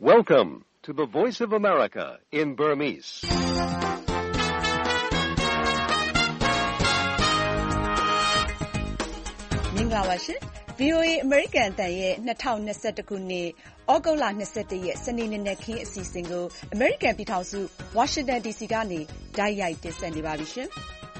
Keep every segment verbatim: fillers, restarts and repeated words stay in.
Welcome to the Voice of America in Burmese. ။မင်္ဂလာပါရှင်။ V O A အမေရိကန်အသံရဲ့၂၀၂၁ခုနှစ်ဩဂုတ်လ၂၁ရက်စနေနေ့နက်ခင်းအစီအစဉ်ကိုအမေရိကန်ပြည်ထောင်စုဝါရှင်တန်ဒီစီကနေတိုက်ရိုက်တင်ဆက်နေပါပြီရှင်။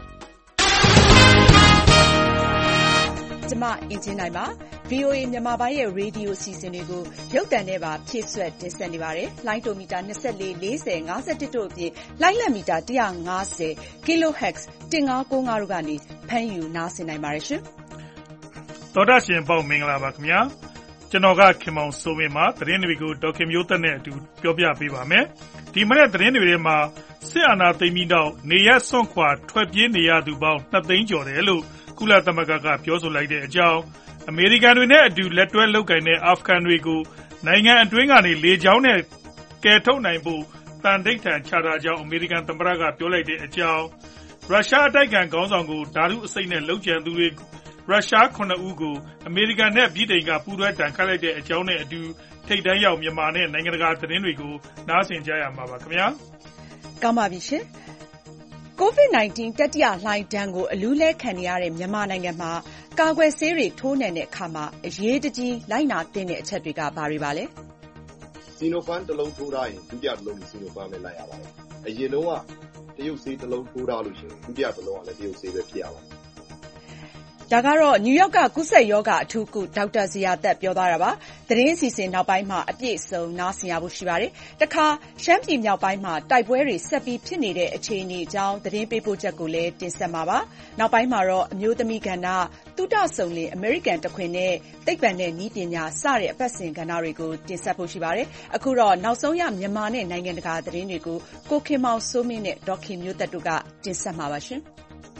ကျွန်မအင်ဂျင်နိုင်ပါ။ V O A မြန်မာပိုင်းရဲ့ရေဒီယိုအစီအစဉ်တွေကိုရုပ်သံနဲ့ပါဖြည့်ဆွတ်တင်ဆက်နေပါတယ်။လိုင်းတိုမီတာ၂၄ ၄၀ ၅၁တို့အပြင်လိုင်းလံမီတာ၁၅၀ Kilohertz ၁၅၉၅တို့ကနေဖမ်းယူနားဆင်နိုင်ပါတယ်ရှင်။သောတာရှင်ပေါင်းမင်္ဂလာပါခင်ဗျာ။ကျွန်တော်ကခင်မောင်စိုးမင်းပါ။သတင်းတွေကိုဒေါက်ခင်မျိုးသက်နဲ့အတူပြောပြပေးပါမယ်။ဒီမနေ့သတင်းတွေထဲမှာစစ်အာဏာသိမ်းပြီးနောက်နေရပ်စွန့်ခွာထွက်ပြေးနေရသူပေါင်း၂သိန်းကျော်တယ်လို့ကုလသမဂ္ဂကပြောဆိုလိုက်တဲ့အကြောင်းအမေရိကန်တွေနဲ့အတူလက်တွဲလုပ်ကိုင်တဲ့အာဖဂန်တွေကိုနိုင်ငံအတွင်းကနေလေကြောင်းနဲ့ကယ်ထုတ်နိုင်ဖို့တန်တိတ်ထန်ချထားကြောင်းအမေရိကန်သမ္မတကပြောလိုက်တဲ့အကြောင်းရုရှားအတိုက်ခံခေါင်းဆောင်ကိုဓာတုအဆိပ်နဲ့လှုပ်ကြံသူတွေရုရှားခုနှစ်ဦးကိုအမေရိကန်နဲ့ဗြိတိန်ကပူးတွဲတန်ခတ်လိုက်တဲ့အကြောင်းနဲ့အတူထိပ်တန်းရောက်မြန်မာနဲ့နိုင်ငံတကာသတင်းတွေကိုနားဆင်ကြရမှာပါခင်ဗျာ။ကောင်းပါပြီရှင်။ကိုဗစ် ၁၉ တတိယလှိုင်းဒဏ်ကိုအလူးလဲခံနေရတဲ့မြန်မာနိုင်ငံမှာကာကွယ်ဆေးတွေထိုးနှံတဲ့အခါမှာအရေးတကြီးလိုက်နာသင့်တဲ့အချက်တွေကဘာတွေပါလဲ။စီနိုဖန်တစ်လုံးထိုးထားရင်ဒုတိယတစ်လုံးစီနိုဖန်နဲ့လိုက်ရပါတယ်။အရင်တုန်းကတရုတ်ဆေးတစ်လုံးထိုးထားလို့ရှိရင်ဒုတိယတစ်လုံးကလည်းတရုတ်ဆေးပဲဖြစ်ရပါတယ်။ဒါကတော့နယူးယောက်ကကူးစက်ရောဂါအထူးကုဒေါက်တာဇေယျာသက်ပြောသွားတာပါ။သတင်းအစီအစဉ်နောက်ပိုင်းမှာအပြည့်အစုံနားဆင်ရဖို့ရှိပါတယ်။တခါရှမ်းပြည်မြောက်ပိုင်းမှာတိုက်ပွဲတွေဆက်ပြီးဖြစ်နေတဲ့အခြေအနေအကြောင်းသတင်းပေးပို့ချက်ကိုလည်းတင်ဆက်မှာပါ။နောက်ပိုင်းမှာတော့အမျိုးသမီးကဏ္ဍ၊သုတစုံလင်အမေရိကန်တခွင်နဲ့သိပ္ပံနဲ့နည်းပညာစတဲ့အပတ်စဉ်ကဏ္ဍတွေကိုတင်ဆက်ဖို့ရှိပါတယ်။အခုတော့နောက်ဆုံးရမြန်မာနဲ့နိုင်ငံတကာသတင်းတွေကိုကိုခင်မောင်စိုးမင်းနဲ့ဒေါက်ခင်မျိုးသက်တို့ကတင်ဆက်မှာပါရှင်။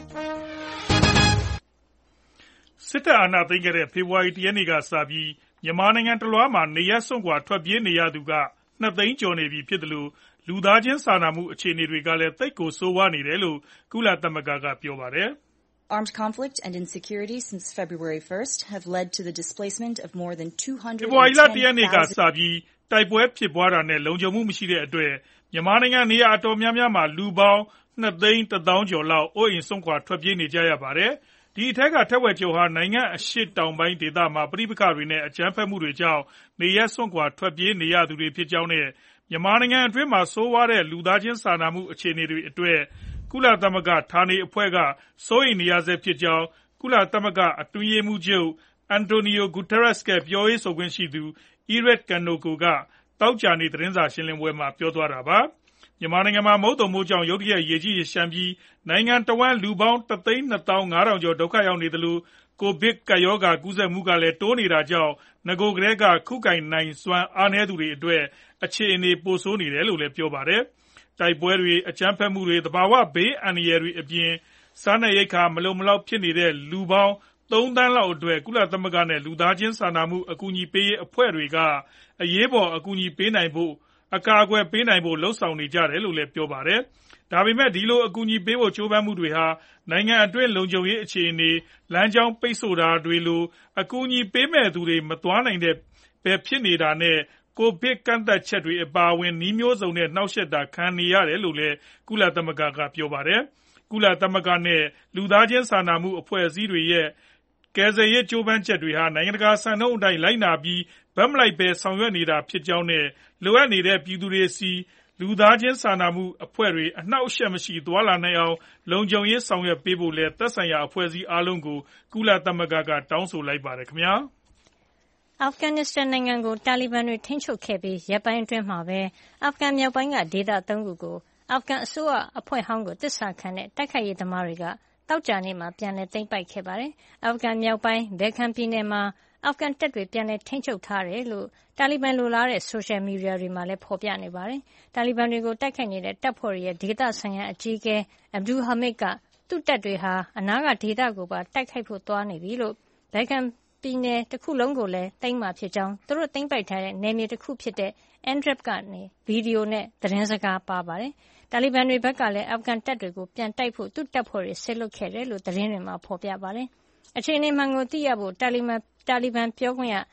စစ်တပ်အာဏာသိမ်းခဲ့တဲ့ဖေဖော်ဝါရီလ၁ရက်နေ့ကစပြီးမြန်မာနိုင်ငံတလွှားမှာနေရပ်စွန့်ခွာထွက်ပြေးနေရသူက၂သိန်းကျော်နေပြီဖြစ်သလိုလူသားချင်းစာနာမှုအခြေအနေတွေကလည်းသိပ်ကိုဆိုးဝါးနေတယ်လို့ကုလသမဂ္ဂကပြောပါတယ်။ Armed conflict and insecurity since February first have led to the displacement of more than two hundred ten thousand ဖေဖော်ဝါရီလ၁ရက်နေ့ကစပြီးတိုက်ပွဲဖြစ်ပွားတာနဲ့လုံခြုံမှုမရှိတဲ့အတွက်မြန်မာနိုင်ငံနေရာအတော်များများမှာလူပေါင်း၂သိန်းတစ်သောင်းကျော်လောက်အိုးအိမ်စွန့်ခွာထွက်ပြေးနေကြရပါတယ်။ဒီအထက်ကထက်ဝက်ကျော်ဟာနိုင်ငံအရှေ့တောင်ပိုင်းဒေသမှာပဋိပက္ခတွေနဲ့အကြမ်းဖက်မှုတွေကြောင့်နေရပ်စွန့်ခွာထွက်ပြေးနေရသူတွေဖြစ်ကြောင်းနဲ့မြန်မာနိုင်ငံအတွင်းမှာဆိုးဝါးတဲ့လူသားချင်းစာနာမှုအခြေအနေတွေအတွက်ကုလသမဂ္ဂဌာနေအဖွဲ့ကစိုးရိမ်နေရဆဲဖြစ်ကြောင်းကုလသမဂ္ဂအတွင်းရေးမှူးချုပ်အန်တိုနီယိုဂူတာရက်စ်ကပြောရေးဆိုခွင့်ရှိသူအီရတ်ကန်နိုကိုကသောကြာနေ့သတင်းစာရှင်းလင်းပွဲမှာပြောသွားတာပါမြန်မာနိုင်ငံမှာမုတ်သုန်မိုးကြောင့်ရုတ်တရက်ရေကြီးရေလျှံပြီးနိုင်ငံတဝန်းလူပေါင်းတစ်သိန်းနှစ်သောင်းငါးထောင်ကျော်ဒုက္ခရောက်နေသလိုကိုဗစ်ကပ်ရောဂါကူးစက်မှုကလည်းတိုးနေတာကြောင့်ငကိုကလေးကခုခံနိုင်စွမ်းအားနည်းသူတွေအတွက်အခြေအနေပိုဆိုးနေတယ်လို့လည်းပြောပါတယ်။တိုက်ပွဲတွေအကြမ်းဖက်မှုတွေသဘာဝဘေးအန္တရာယ်တွေအပြင်စားနပ်ရိက္ခာမလုံမလောက်ဖြစ်နေတဲ့လူပေါင်းသုံးသန်းလောက်အတွက်ကုလသမဂ္ဂနဲ့လူသားချင်းစာနာမှုအကူအညီပေးရေးအဖွဲ့တွေကအရေးပေါ်အကူအညီပေးနိုင်ဖို့အကာအကွယ်ပေးနိုင်ဖို့လှုံ့ဆော်နေကြတယ်လို့လည်းပြောပါတယ်။ဒါပေမဲ့ဒီလိုအကူအညီပေးဖို့ကြိုးပမ်းမှုတွေဟာနိုင်ငံအတွင်းလုံခြုံရေးအခြေအနေလမ်းကြောင်းပိတ်ဆို့တာတွေလိုအကူအညီပေးမဲ့သူတွေမသွားနိုင်တဲ့ပဲဖြစ်နေတာနဲ့ကိုဗစ်ကန့်သတ်ချက်တွေအပါအဝင်နှီးမျိုးစုံနဲ့နှောက်ယှက်တာခံနေရတယ်လို့လည်းကုလသမဂ္ဂကပြောပါတယ်။ကုလသမဂ္ဂနဲ့လူသားချင်းစာနာမှုအဖွဲ့အစည်းတွေရဲ့ကယ်ဆယ်ရေးကြိုးပမ်းချက်တွေဟာနိုင်ငံတကာစံနှုန်းအတိုင်းလိုက်နာပြီးဘက်မလိုက်ပဲဆောင်ရွက်နေတာဖြစ်ကြောင်းနဲ့လိုအပ်နေတဲ့ပြည်သူတွေစီလူသားချင်းစာနာမှုအဖွဲ့တွေအနှောက်အယှက်မရှိသွားလာနိုင်အောင်လုံခြုံရေးဆောင်ရွက်ပေးဖို့လည်းသက်ဆိုင်ရာအဖွဲ့အစည်းအားလုံးကိုကုလသမဂ္ဂကတောင်းဆိုလိုက်ပါတယ်ခင်ဗျာ။အာဖဂန်နစ္စတန်နိုင်ငံကိုတာလီဘန်တွေထိန်းချုပ်ခဲ့ပြီးရက်ပိုင်းအတွင်းမှာပဲအာဖဂန်မြောက်ပိုင်းကဒေသသုံးခုကိုအာဖဂန်အစိုးရအဖွဲ့ဟောင်းကိုတစ္ဆာခံတဲ့တိုက်ခိုက်ရေးသမားတွေကသောကြာနေ့မှာပြန်လည်သိမ်းပိုက်ခဲ့ပါတယ်။အာဖဂန်မြောက်ပိုင်းဘယ်ခန်ပြည်နယ်မှာအာဖဂန်တပ်တွေပြန်လည်ထိန်းချုပ်ထားတယ်လို့တာလီဘန်လိုလားတဲ့ဆိုရှယ်မီဒီယာတွေမှာလည်းဖော်ပြနေပါတယ်။တာလီဘန်တွေကိုတိုက်ခိုက်နေတဲ့တပ်ဖွဲ့တွေရဲ့ဒေသဆိုင်ရာအကြီးအကဲအဗ်ဒူဟာမစ်ကသူ့တပ်တွေဟာအနားကဒေသကိုပါတိုက်ခိုက်ဖို့သွားနေပြီလို့ဘယ်ခန်ပြည်နယ်တစ်ခုလုံးကိုလည်းသိမ်းမှာဖြစ်ကြောင်းသူတို့သိမ်းပိုက်ထားတဲ့နယ်မြေတစ်ခုဖြစ်တဲ့အန်ဒရပ်ကနေဗီဒီယိုနဲ့သတင်းစကားပါပါတယ်။တာလီဘန်တွေဘက်ကလည်းအာဖဂန်တပ်တွေကိုပြန်တိုက်ဖို့သူ့တပ်ဖွဲ့တွေဆစ်လွတ်ခဲ့တယ်လို့သတင်းတွေမှာဖော်ပြပါတယ်။အခြေအနေမှန်ကိုသိရဖို့တာလီဘန်တာလီဘန်ပြောခွင့်ရ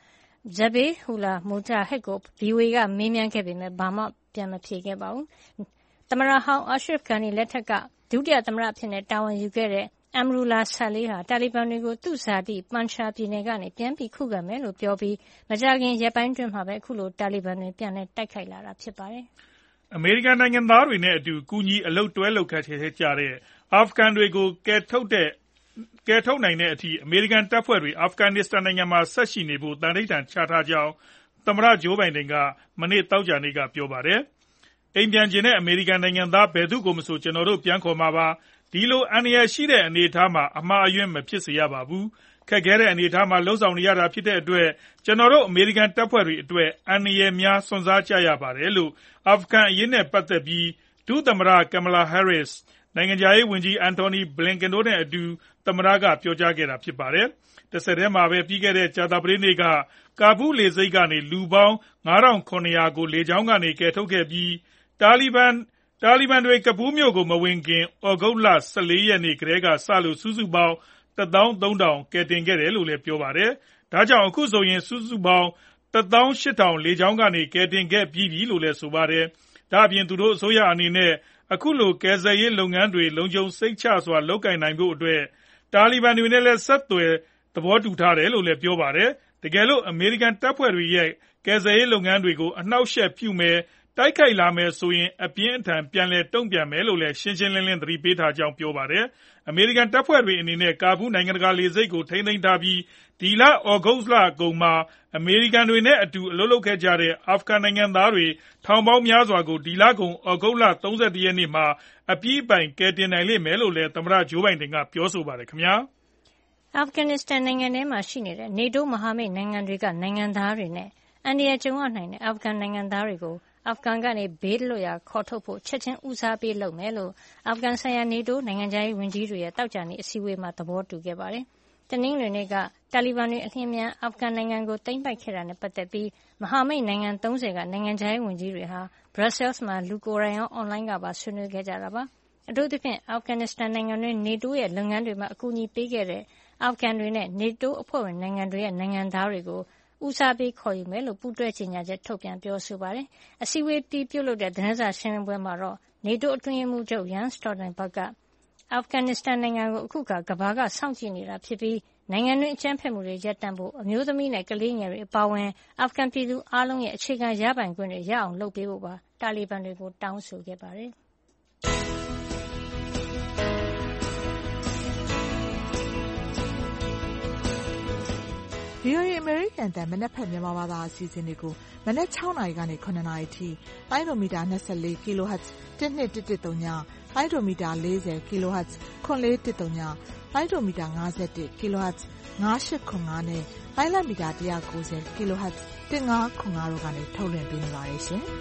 Zabihullah Mujahid ကို ဗွီအိုအေ ကမေးမြန်းခဲ့ပေမယ့်ဘာမှပြန်မဖြေခဲ့ပါဘူး။သမ္မတဟောင်း Ashraf Ghani လက်ထက်ကဒုတိယသမ္မတအဖြစ်တာဝန်ယူခဲ့တဲ့ Amrullah Saleh ဟာတာလီဘန်တွေကိုသူ့ဇာတိ Panjshir ပြည်နယ်ကနေပြန်ပြီးခုခံမယ်လို့ပြောပြီးမကြာခင်ရက်ပိုင်းအတွင်းမှာပဲအခုလိုတာလီဘန်တွေပြန်လည်တိုက်ခိုက်လာတာဖြစ်ပါတယ်။အမေရိကန်နိုင်ငံသားတွေနဲ့အတူကူညီအလုပ်တွဲလုပ်ခဲ့ကြတဲ့အာဖဂန်တွေကိုကယ်ထုတ်တဲ့ကယ်ထုတ်နိုင်တဲ့အထိအမေရိကန်တပ်ဖွဲ့တွေအာဖဂန်နစ္စတန်နိုင်ငံမှာဆက်ရှိနေဖို့တန်ဋိဌာန်ချထားကြောင်းသမ္မတဂျိုးဘိုင်ဒန်ကမနေ့သောကြာနေ့ကပြောပါတယ်။အိမ်ပြန်ချင်တဲ့အမေရိကန်နိုင်ငံသားဘယ်သူကိုမဆိုကျွန်တော်တို့ပြန်ခေါ်မှာပါ။ဒီလိုအန္တရာယ်ရှိတဲ့အနေအထားမှာအမှားအယွင်းမဖြစ်စေရပါဘူး။ခက်ခဲတဲ့အနေအထားမှာလှုပ်ဆောင်နေရတာဖြစ်တဲ့အတွက်ကျွန်တော်တို့အမေရိကန်တပ်ဖွဲ့တွေအတွက်အန္တရာယ်များစွန့်စားကြရပါတယ်လို့အာဖဂန်အရေးနဲ့ပတ်သက်ပြီးဒုသမ္မတ Kamala Harris နိုင်ငံခြားရေးဝန်ကြီး Antony Blinken တို့နဲ့အတူသမ္မတကပြောကြားခဲ့တာဖြစ်ပါတယ်။တစ်ဆက်တည်းမှာပဲပြီးခဲ့တဲ့ကြာသပတေးနေ့ကကာဘူးလေဆိပ်ကနေလူပေါင်း ငါးထောင်ခုနှစ်ရာ ကိုလေကြောင်းကနေကယ်ထုတ်ခဲ့ပြီးတာလီဘန်တာလီဘန်တွေကဘူးမြို့ကိုမဝင်ခင်ဩဂုတ်လ ၁၄ ရက်နေ့ကတည်းကစလို့စုစုပေါင်း တစ်သောင်းသုံးထောင်ကယ်တင်ခဲ့တယ်လို့လည်းပြောပါတယ်။ဒါကြောင့်အခုဆိုရင်စုစုပေါင်းတစ်သောင်းရှစ်ထောင်လေကြောင်းကနေကယ်တင်ခဲ့ပြီးပြီလို့လည်းဆိုပါတယ်။ဒါ့အပြင်သူတို့အစိုးရအနေနဲ့အခုလိုကယ်ဆယ်ရေးလုပ်ငန်းတွေလုံခြုံစိတ်ချစွာလုပ်ကိုင်နိုင်ဖို့အတွက်တာလီဘန်တွေနဲ့လည်းဆက်သွယ်သဘောတူထားတယ်လို့လည်းပြောပါတယ်။တကယ်လို့အမေရိကန်တပ်ဖွဲ့တွေရဲ့ကယ်ဆယ်ရေးလုပ်ငန်းတွေကိုအနှောက်အယှက်ပြုမယ်တိုက်ခိုက်လာမယ်ဆိုရင်အပြင်းအထန်ပြန်လည်တုံ့ပြန်မယ်လို့လည်းရှင်းရှင်းလင်းလင်းသတိပေးထားကြောင်းပြောပါတယ်။အမေရိကန်တပ်ဖွဲ့တွေအနေနဲ့ကာဘူးနိုင်ငံတကာလေဆိပ်ကိုထိန်းသိမ်းထားပြီးဒီလဩဂုတ်လအကုန်မှာအမေရိကန်တွေနဲ့အတူအလုပ်လုပ်ခဲ့ကြတဲ့အာဖဂန်နိုင်ငံသားတွေထောင်ပေါင်းများစွာကိုဒီလကုန်ဩဂုတ်လ ၃၁ ရက်နေ့မှာအပြည့်အပိုင်ကယ်တင်နိုင်လိမ့်မယ်လို့လည်းသမ္မတဂျိုးဘိုင်ဒန်ကပြောဆိုပါတယ်ခင်ဗျာ။အာဖဂန်နစ္စတန်နိုင်ငံထဲမှာရှိနေတဲ့နေတိုးမဟာမိတ်နိုင်ငံတွေကနိုင်ငံသားတွေနဲ့အန္တရာယ်ကြုံရနိုင်တဲ့အာဖဂန်နိုင်ငံသားတွေကိုအာဖဂန်ကနေဘေးလွတ်ရာခေါ်ထုတ်ဖို့ချက်ချင်းဦးစားပေးလုပ်မယ်လို့အာဖဂန်ဆိုင်ရာနေတိုးနိုင်ငံခြားရေးဝန်ကြီးတွေရဲ့သောကြာနေ့အစည်းအဝေးမှာသဘောတူခဲ့ပါတယ်။တနင်္ဂနွေနေ့ကတာလီဘန်တွေအလျင်အမြန်အာဖဂန်နိုင်ငံကိုသိမ်းပိုက်ခဲ့တာနဲ့ပတ်သက်ပြီးမဟာမိတ်နိုင်ငံသုံးဆယ်ကနိုင်ငံခြားရေးဝန်ကြီးတွေဟာဘရပ်ဆဲလ်မှာလူကိုယ်တိုင်ရောအွန်လိုင်းကပါဆွေးနွေးခဲ့ကြတာပါ။အထူးသဖြင့်အာဖဂန်နစ္စတန်နိုင်ငံတွင်းနေတိုးရဲ့လုပ်ငန်းတွေမှာအကူအညီပေးခဲ့တဲ့အာဖဂန်တွေနဲ့နေတိုးအဖွဲ့ဝင်နိုင်ငံတွေရဲ့နိုင်ငံသားတွေကိုဦးစားပေးခေါ်ယူမယ်လို့ပူးတွဲကြေညာချက်ထုတ်ပြန်ပြောဆိုပါတယ်။အစည်းအဝေးတီးပြုလုပ်တဲ့သတင်းစာရှင်းလင်းပွဲမှာတော့နေတိုးအတွင်းရေးမှူးချုပ် Jens Stoltenberg ကအာဖဂန်နစ္စတန်နိုင်ငံကိုအခုကကမ္ဘာကစောင့်ကြည့်နေတာဖြစ်ပြီးနိုင်ငံတွင်းအကြမ်းဖက်မှုတွေရပ်တန့်ဖို့အမျိုးသမီးနဲ့ကလေးငယ်တွေအပါအဝင်အာဖဂန်ပြည်သူအားလုံးရဲ့အခြေခံရပိုင်ခွင့်တွေရအောင်လုပ်ပေးဖို့ပါတာလီဘန်တွေကိုတောင်းဆိုခဲ့ပါတယ်။ဗွီအိုအေ အမေရိကန်အသံမနက်ဖြန်မြန်မာဘာသာအစီအစဉ်တွေကိုမနက်၆နာရီကနေ၇နာရီထိလိုင်းဒိုမီတာ၂၄ kHz ၁၂၁၁၃ညလိုင်းဒိုမီတာ၄၀ kHz ၇၄၁၃ညလိုင်းဒိုမီတာ၅၁ kHz ၅၈၇၅နဲ့လိုင်းလမီတာ၁၉၀ kHz ၁၅၇၅တို့ကနေထုတ်လွှင့်ပေးနေပါတယ်ရှင်။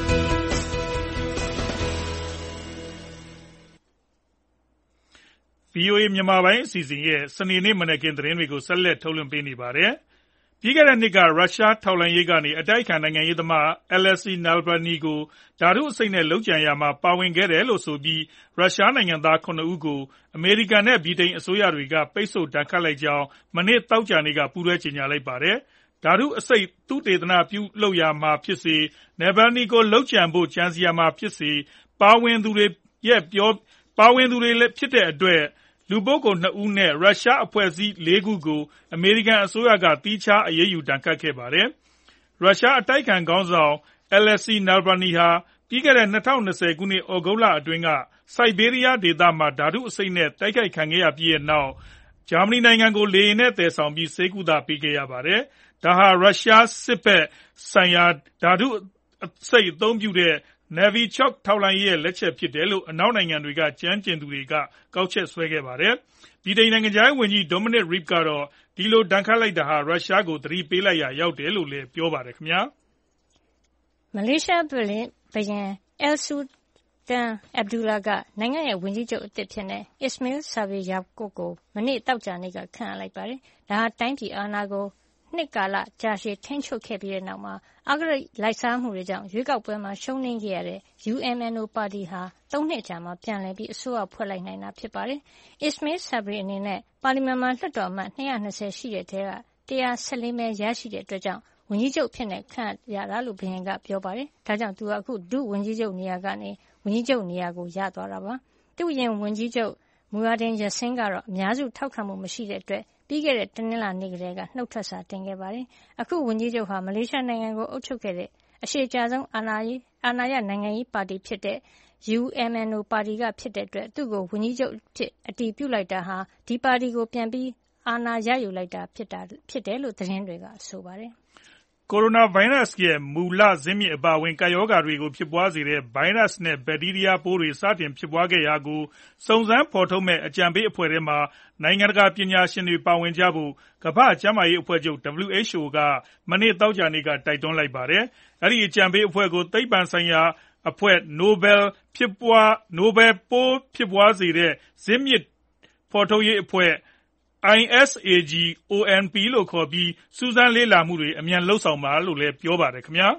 ဗွီအိုအေမြန်မာပိုင်းအစီအစဉ်ရဲ့စနေနေ့မနက်ခင်းသတင်းတွေကိုဆက်လက်ထုတ်လွှင့်ပေးနေပါတယ်။ပြီးခဲ့တဲ့နှစ်ကရုရှားထောက်လှမ်းရေးကနေအတိုက်အခံနိုင်ငံရေးသမား Alexei Navalny ကိုဓာတုအဆိပ်နဲ့လုပ်ကြံရာမှာပါဝင်ခဲ့တယ်လို့ဆိုပြီးရုရှားနိုင်ငံသားခုနှစ်ဦးကိုအမေရိကန်နဲ့ဗြိတိန်အစိုးရတွေကပိတ်ဆို့ဒဏ်ခတ်လိုက်ကြောင်းမနေ့သောကြာနေ့ကပူးတွဲကြေညာလိုက်ပါတယ်။ဓာတုအဆိပ်သုတေသနပြုလုပ်ရာမှာဖြစ်စေ Navalny ကိုလုပ်ကြံဖို့ကြံစည်ရာမှာဖြစ်စေပါဝင်သူတွေရဲ့ပြောပါဝင်သူတွေဖြစ်တဲ့အတွက်လူပုဂ္ဂိုလ်နှစ်ဦးနဲ့ရုရှားအဖွဲ့အစည်းလေးခုကိုအမေရိကန်အစိုးရကသီးခြားအရေးယူဒဏ်ခတ်ခဲ့ပါတယ်။ရုရှားအတိုက်အခံခေါင်းဆောင် Alexei Navalny ဟာပြီးခဲ့တဲ့၂၀၂၀ခုနှစ်ဩဂုတ်လအတွင်းကဆိုက်ဘေးရီးယားဒေသမှာဓာတုအဆိပ်နဲ့တိုက်ခိုက်ခံခဲ့ရပြီးနောက်ဂျာမနီနိုင်ငံကိုလေယာဉ်နဲ့သယ်ဆောင်ပြီးဆေးကုသပေးခဲ့ရပါတယ်။ဒါဟာရုရှားစစ်ဘက်ဆိုင်ရာဓာတုအဆိပ်အသုံးပြုတဲ့Novichok ထောက်လှမ်းရေးရဲ့လက်ချက်ဖြစ်တယ်လို့အနောက်နိုင်ငံတွေကကျွမ်းကျင်သူတွေကကောက်ချက်ဆွဲခဲ့ပါတယ်။ဗြိတိန်နိုင်ငံခြားရေးဝန်ကြီး Dominic Raab ကတော့ဒီလိုဒဏ်ခတ်လိုက်တာဟာရုရှားကိုသတိပေးလိုက်ရာရောက်တယ်လို့လည်းပြောပါတယ်ခင်ဗျာ။မလေးရှားဘုရင် Sultan Abdullah ကနိုင်ငံရဲ့ဝန်ကြီးချုပ်အသစ်ဖြစ်တဲ့ Ismail Sabri Yaakob ကိုမနေ့သောကြာနေ့ကခန့်အပ်လိုက်ပါတယ်။ဒါဟာတိုင်းပြည်အာဏာကိုနှစ်ကာလကြာရှည်ထိန်းချုပ်ခဲ့ပြီးတဲ့နောက်မှာအဂတိလိုက်စားမှုတွေကြောင့်ရွေးကောက်ပွဲမှာရှုံးနိမ့်ခဲ့ရတဲ့ U M N O ပါတီဟာသုံးနှစ်ကြာမှပြန်လည်ပြီးအစိုးရဖွဲ့လိုက်နိုင်တာဖြစ်ပါတယ်။ Ismail Sabri အနေနဲ့ပါလီမန်မှာလွှတ်တော်အမတ်၂၂၀ရှိတဲ့ထဲက one hundred fourteenမဲရရှိတဲ့အတွက်ကြောင့်ဝန်ကြီးချုပ်ဖြစ်နေခန့်ရတာလို့ဘုရင်ကပြောပါတယ်။ဒါကြောင့်သူကအခုဒုဝန်ကြီးချုပ်နေရာကနေဝန်ကြီးချုပ်နေရာကိုရသွားတာပါ။သူ့ရင်ဝန်ကြီးချုပ်မူရဒင်ရစင်းကတော့အများစုထောက်ခံမှုမရှိတဲ့အတွက်ပြီးခဲ့တဲ့တနင်္လာနေ့ကတည်းကနှုတ်ထွက်စာတင်ခဲ့ပါတယ်။အခုဝန်ကြီးချုပ်ဟာမလေးရှားနိုင်ငံကိုအုပ်ချုပ်ခဲ့တဲ့အရှေ့ကျဆုံးအာဏာရေးအာဏာရနိုင်ငံရေးပါတီဖြစ်တဲ့ U M N O ပါတီကဖြစ်တဲ့အတွက်သူ့ကိုဝန်ကြီးချုပ်ဖြစ်အတည်ပြုလိုက်တာဟာဒီပါတီကိုပြန်ပြီးအာဏာရယူလိုက်တာဖြစ်တာဖြစ်တယ်လို့သတင်းတွေကဆိုပါတယ်။ကိုရိုနာဗိုင်းရပ်စ်ရဲ့မူလဇစ်မြစ်အပါအဝင်ကပ်ရောဂါတွေကိုဖြစ်ပွားစေတဲ့ဗိုင်းရပ်စ်နဲ့ဘက်တီးရီးယားပိုးတွေစတင်ဖြစ်ပွားခဲ့ရာကိုစုံစမ်းဖော်ထုတ်မဲ့အကြံပေးအဖွဲ့ထဲမှာနိုင်ငံတကာပညာရှင်တွေပါဝင်ကြဖို့ကမ္ဘာ့ကျန်းမာရေးအဖွဲ့ချုပ် W H O ကမနေ့သောကြာနေ့ကတိုက်တွန်းလိုက်ပါတယ်။အဲဒီအကြံပေးအဖွဲ့ကိုသိပ္ပံဆိုင်ရာအဖွဲ့ Nobel ဖြစ်ပွား Nobel ပိုးဖြစ်ပွားစေတဲ့ဇစ်မြစ်ဖော်ထုတ်ရေးအဖွဲ့ I S A G O N P လို့ခေါ်ပြီးစူးစမ်းလေ့လာမှုတွေအမြန်လှုပ်ဆောင်ပါလို့လည်းပြောပါတယ်ခင်ဗျာ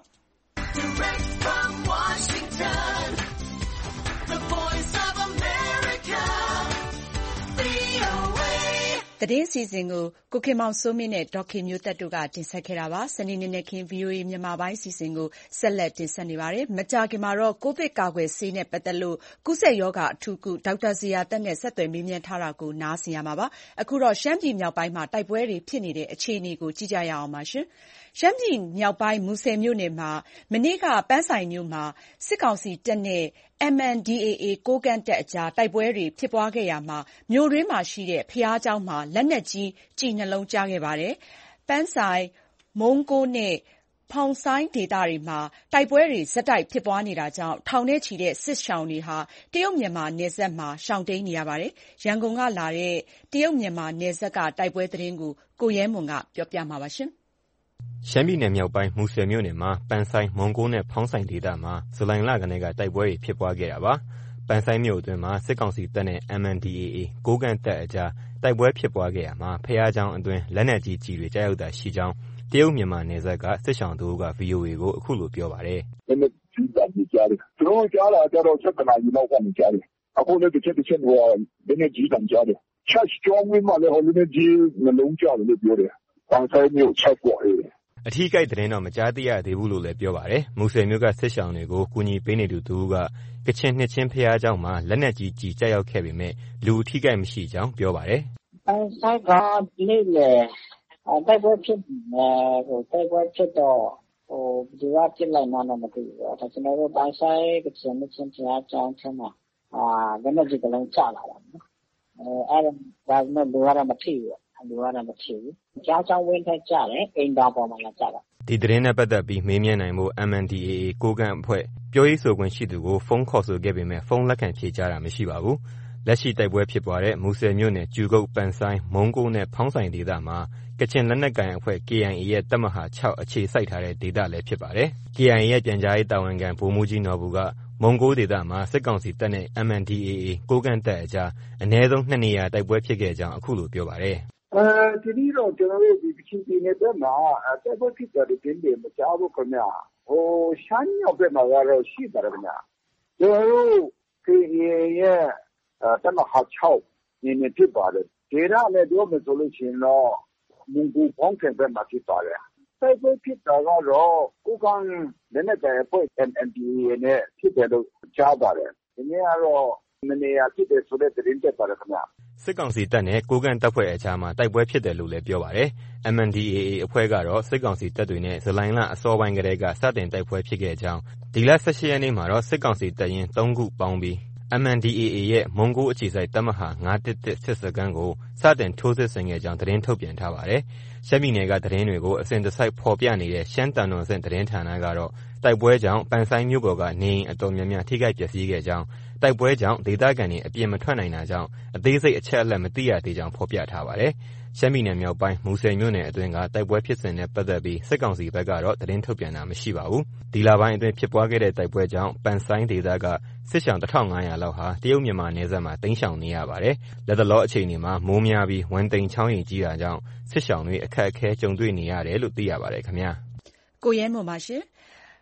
သတင်းစီစဉ်ကိုကိုခင်မောင်စိုးမင်းနဲ့ဒေါက်ခင်မျိုးသက်တို့ကတင်ဆက်ခဲ့တာပါ။စနေနေ့နဲ့ခင် ဗွီအိုအေမြန်မာပိုင်းစီစဉ်ကိုဆက်လက်တင်ဆက်နေပါတယ်။မကြာခင်မှာတော့ကိုဗစ်ကာကွယ်ဆေးနဲ့ပတ်သက်လို့ကူးစက်ရောဂါအထူးကုဒေါက်တာဇေယျာသက်နဲ့ဆက်သွယ်မေးမြန်းထားတာကိုနားဆင်ရမှာပါ။အခုတော့ရှမ်းပြည်မြောက်ပိုင်းမှာတိုက်ပွဲတွေဖြစ်နေတဲ့အခြေအနေကိုကြည့်ကြရအောင်ပါရှင်။ရှမ်းပြည်မြောက်ပိုင်းမူဆယ်မြို့နယ်မှာမနေ့ကပန်းဆိုင်မြို့မှာစစ်ကောင်စီတပ်နဲ့ M N D A A ကိုးကန့်တပ်အကြားတိုက်ပွဲတွေဖြစ်ပွားခဲ့ရာမှာမြို့တွင်းမှာရှိတဲ့ဘုရားကျောင်းမှာလက်နက်ကြီးကျည်နှလုံးကျခဲ့ပါတယ်။ပန်းဆိုင်၊မုံးကိုးနဲ့ဖောင်ဆိုင်ဒေသတွေမှာတိုက်ပွဲတွေဆက်တိုက်ဖြစ်ပွားနေတာကြောင့်ထောင်နဲ့ချီတဲ့စစ်ရှောင်တွေဟာတရုတ်မြန်မာနယ်စပ်မှာရှောင်တိမ်းနေရပါတယ်။ရန်ကုန်ကလာတဲ့တရုတ်မြန်မာနယ်စပ်ကတိုက်ပွဲသတင်းကိုကိုရဲမွန်ကပြောပြမှာပါ။ရှမ်းပြည်နယ်မြောက်ပိုင်းမူဆယ်မြို့နယ်မှာပန်းဆိုင်၊မုံးကိုးနဲ့ဖောင်းဆိုင်ဒေသမှာဇူလိုင်လကတည်းကတိုက်ပွဲတွေဖြစ်ပွားခဲ့တာပါ။ပန်းဆိုင်မြို့အတွင်းမှာစစ်ကောင်စီတပ်နဲ့ M N D A A ကိုးကန့်တပ်အကြားတိုက်ပွဲဖြစ်ပွားခဲ့ရာမှာဘုရားကျောင်းအတွင်းလက်နက်ကြီးကျည်တွေကျရောက်တာရှိကြောင်းတရုတ်မြန်မာနယ်စပ်ကစစ်ရှောင်တဦးက ဗွီအိုအေကိုအခုလိုပြောပါတယ်။လက်နက်ကြီးကျည်ကြားတယ်။သူတို့ကြားတာကျတော့၁၁နာရီလောက်ကနေကြားတယ်။အခုလည်းတစ်ချက်တစ်ချက်ဟိုလက်နက်ကြီးတန်ကြားတယ်။ Church ကျောင်းဝင်းမှာလည်းဟိုလက်နက်ကြီးနှလုံးကျတယ်လို့ပြောတယ်။ပန်းဆိုင်မြို့ချက်ပေါ်အေးအထီးကိုက်သတင်းတော့မကြားသိရသေးဘူးလို့လည်းပြောပါတယ်။မူဆယ်မြို့ကစစ်ရှောင်တွေကိုကူညီပေးနေသူတဦးကကချင်နှစ်ချင်းဘုရားကျောင်းမှာလက်နက်ကြီးကျည်ကျရောက်ခဲ့ပေမဲ့လူအထီးကိုက်မရှိကြောင်းပြောပါတယ်။ပန်းဆိုင်ကနေ့လေတိုက်ပွဲဖြစ်နေဟိုတိုက်ပွဲဖြစ်တော့ဟိုဒီကပြစ်လိုက်မှတော့မသိဘူး။ဒါကျွန်တော်တို့ပန်းဆိုင်ကချင်နှစ်ချင်းဘုရားကျောင်းထဲမှာအာလက်နက်ကြီးကလုံးကျလာတာနော်။အဲအဲ့ဒါကလည်းလူကတော့မထိဘူး။လူကတော့မထိဘူး။ကြားကျောင်းဝင်းထက်ကျတယ်အိမ်သားပေါ်မှာလာကျတာဒီသတင်းနဲ့ပတ်သက်ပြီးမေးမြန်းနိုင်ဖို့ M N D A A ကိုးကန့်အဖွဲ့ပြောရေးဆိုခွင့်ရှိသူကိုဖုန်းခေါ်ဆိုခဲ့ပေမဲ့ဖုန်းလက်ခံဖြေကြားတာမရှိပါဘူး။လက်ရှိတိုက်ပွဲဖြစ်ပွားတဲ့မူဆယ်မြို့နယ်ကျူကုတ်ပန်ဆိုင်မုံးကိုးနဲ့ဖောင်းဆိုင်ဒေသမှာကချင်လက်နက်ကိုင်အဖွဲ့ K I A ရဲ့တပ်မဟာ၆အခြေစိုက်ထားတဲ့ဒေသလည်းဖြစ်ပါတယ်။ K I A ရဲ့ပြန်ကြားရေးတာဝန်ခံဗိုလ်မှူးကြီးနော်ဘူကမုံးကိုးဒေသမှာစစ်ကောင်စီတပ်နဲ့ M N D A A ကိုးကန့်တပ်အကြားအနည်းဆုံးနှစ်နေရာတိုက်ပွဲဖြစ်ခဲ့ကြောင်းအခုလိုပြောပါတယ်။အဲဒီတော့ကျွန်တော်တို့ဒီကချင်ပြည်နယ်ဘက်မှာတိုက်ပွဲဖြစ်တဲ့တင်းတွေမကြားဘူးခင်ဗျာဟိုရှမ်းမြောက်ဘက်မှာကတော့ရှိတယ်ခင်ဗျာကျွန်တော်တို့ K I A ရဲ့တပ်မဟာ၆နေနေဖြစ်ပါတယ်ဒေသနဲ့ပြောမယ်ဆိုလို့ရှိရင်တော့မုံကူဖောင်းတဲ့ဘက်မှာဖြစ်ပါတယ်တိုက်ပွဲဖြစ်တာကတော့ကိုကန်းလက်နက်ကိုင်အဖွဲ့ M N D A A နဲ့ဖြစ်တယ်လို့ကြားပါတယ်ဒီနေ့ကတော့မနေရဖြစ်တယ်ဆိုတဲ့သတင်းတက်ပါတယ်ခင်ဗျာစစ်ကောင်စီတပ်နဲ့ကိုးကန့်တပ်ဖွဲ့အကြားမှာတိုက်ပွဲဖြစ်တယ်လို့လည်းပြောပါတယ်။ M N D A A အဖွဲ့ကတော့စစ်ကောင်စီတပ်တွေနဲ့ဇူလိုင်လအစောပိုင်းကတည်းကစတင်တိုက်ပွဲဖြစ်ခဲ့ကြောင်းဒီလ၁၈ရက်နေ့မှာတော့စစ်ကောင်စီတပ်ရင်း၃ခုပေါင်းပြီး M N D A A ရဲ့မုံးကိုးအခြေစိုက်တပ်မဟာ၅၁၁စစ်စခန်းကိုစတင်ထိုးစစ်ဆင်ခဲ့ကြောင်းသတင်းထုတ်ပြန်ထားပါတယ်။ရှမ်းပြည်နယ်ကသတင်းတွေကိုအစဉ်တစိုက်ဖော်ပြနေတဲ့ရှမ်းတန်တော်ဆင့်သတင်းဌာနကတော့တိုက်ပွဲကြောင့်ပန်ဆိုင်မြို့ပေါ်ကနေအိမ်အတော်များများထိခိုက်ပျက်စီးခဲ့ကြောင်းတိုက်ပွဲကြောင့်ဒေသခံတွေအပြင်မထွက်နိုင်တာကြောင့်အသေးစိတ်အချက်အလက်မသိရသေးကြောင်းဖော်ပြထားပါတယ်။ရှမ်းပြည်နယ်မြောက်ပိုင်းမူဆယ်မြို့နယ်အတွင်းကတိုက်ပွဲဖြစ်စဉ်နဲ့ပတ်သက်ပြီးစစ်ကောင်စီဘက်ကတော့သတင်းထုတ်ပြန်တာမရှိပါဘူး။ဒီလပိုင်းအတွင်းဖြစ်ပွားခဲ့တဲ့တိုက်ပွဲကြောင့်ပန်ဆိုင်ဒေသကစစ်ရှောင်တစ်ထောင်ငါးရာလောက်ဟာတရုတ်မြန်မာနယ်စပ်မှာတိမ်းရှောင်နေရပါတယ်။လက်တလောအခြေအနေမှာမိုးများပြီးဝန်တိမ်ချောင်းရင်ကြီးတာကြောင့်စစ်ရှောင်တွေအခက်အခဲကြုံတွေ့နေရတယ်လို့သိရပါတယ်ခင်ဗျာ။ကိုရဲမွန်ပါရှင်။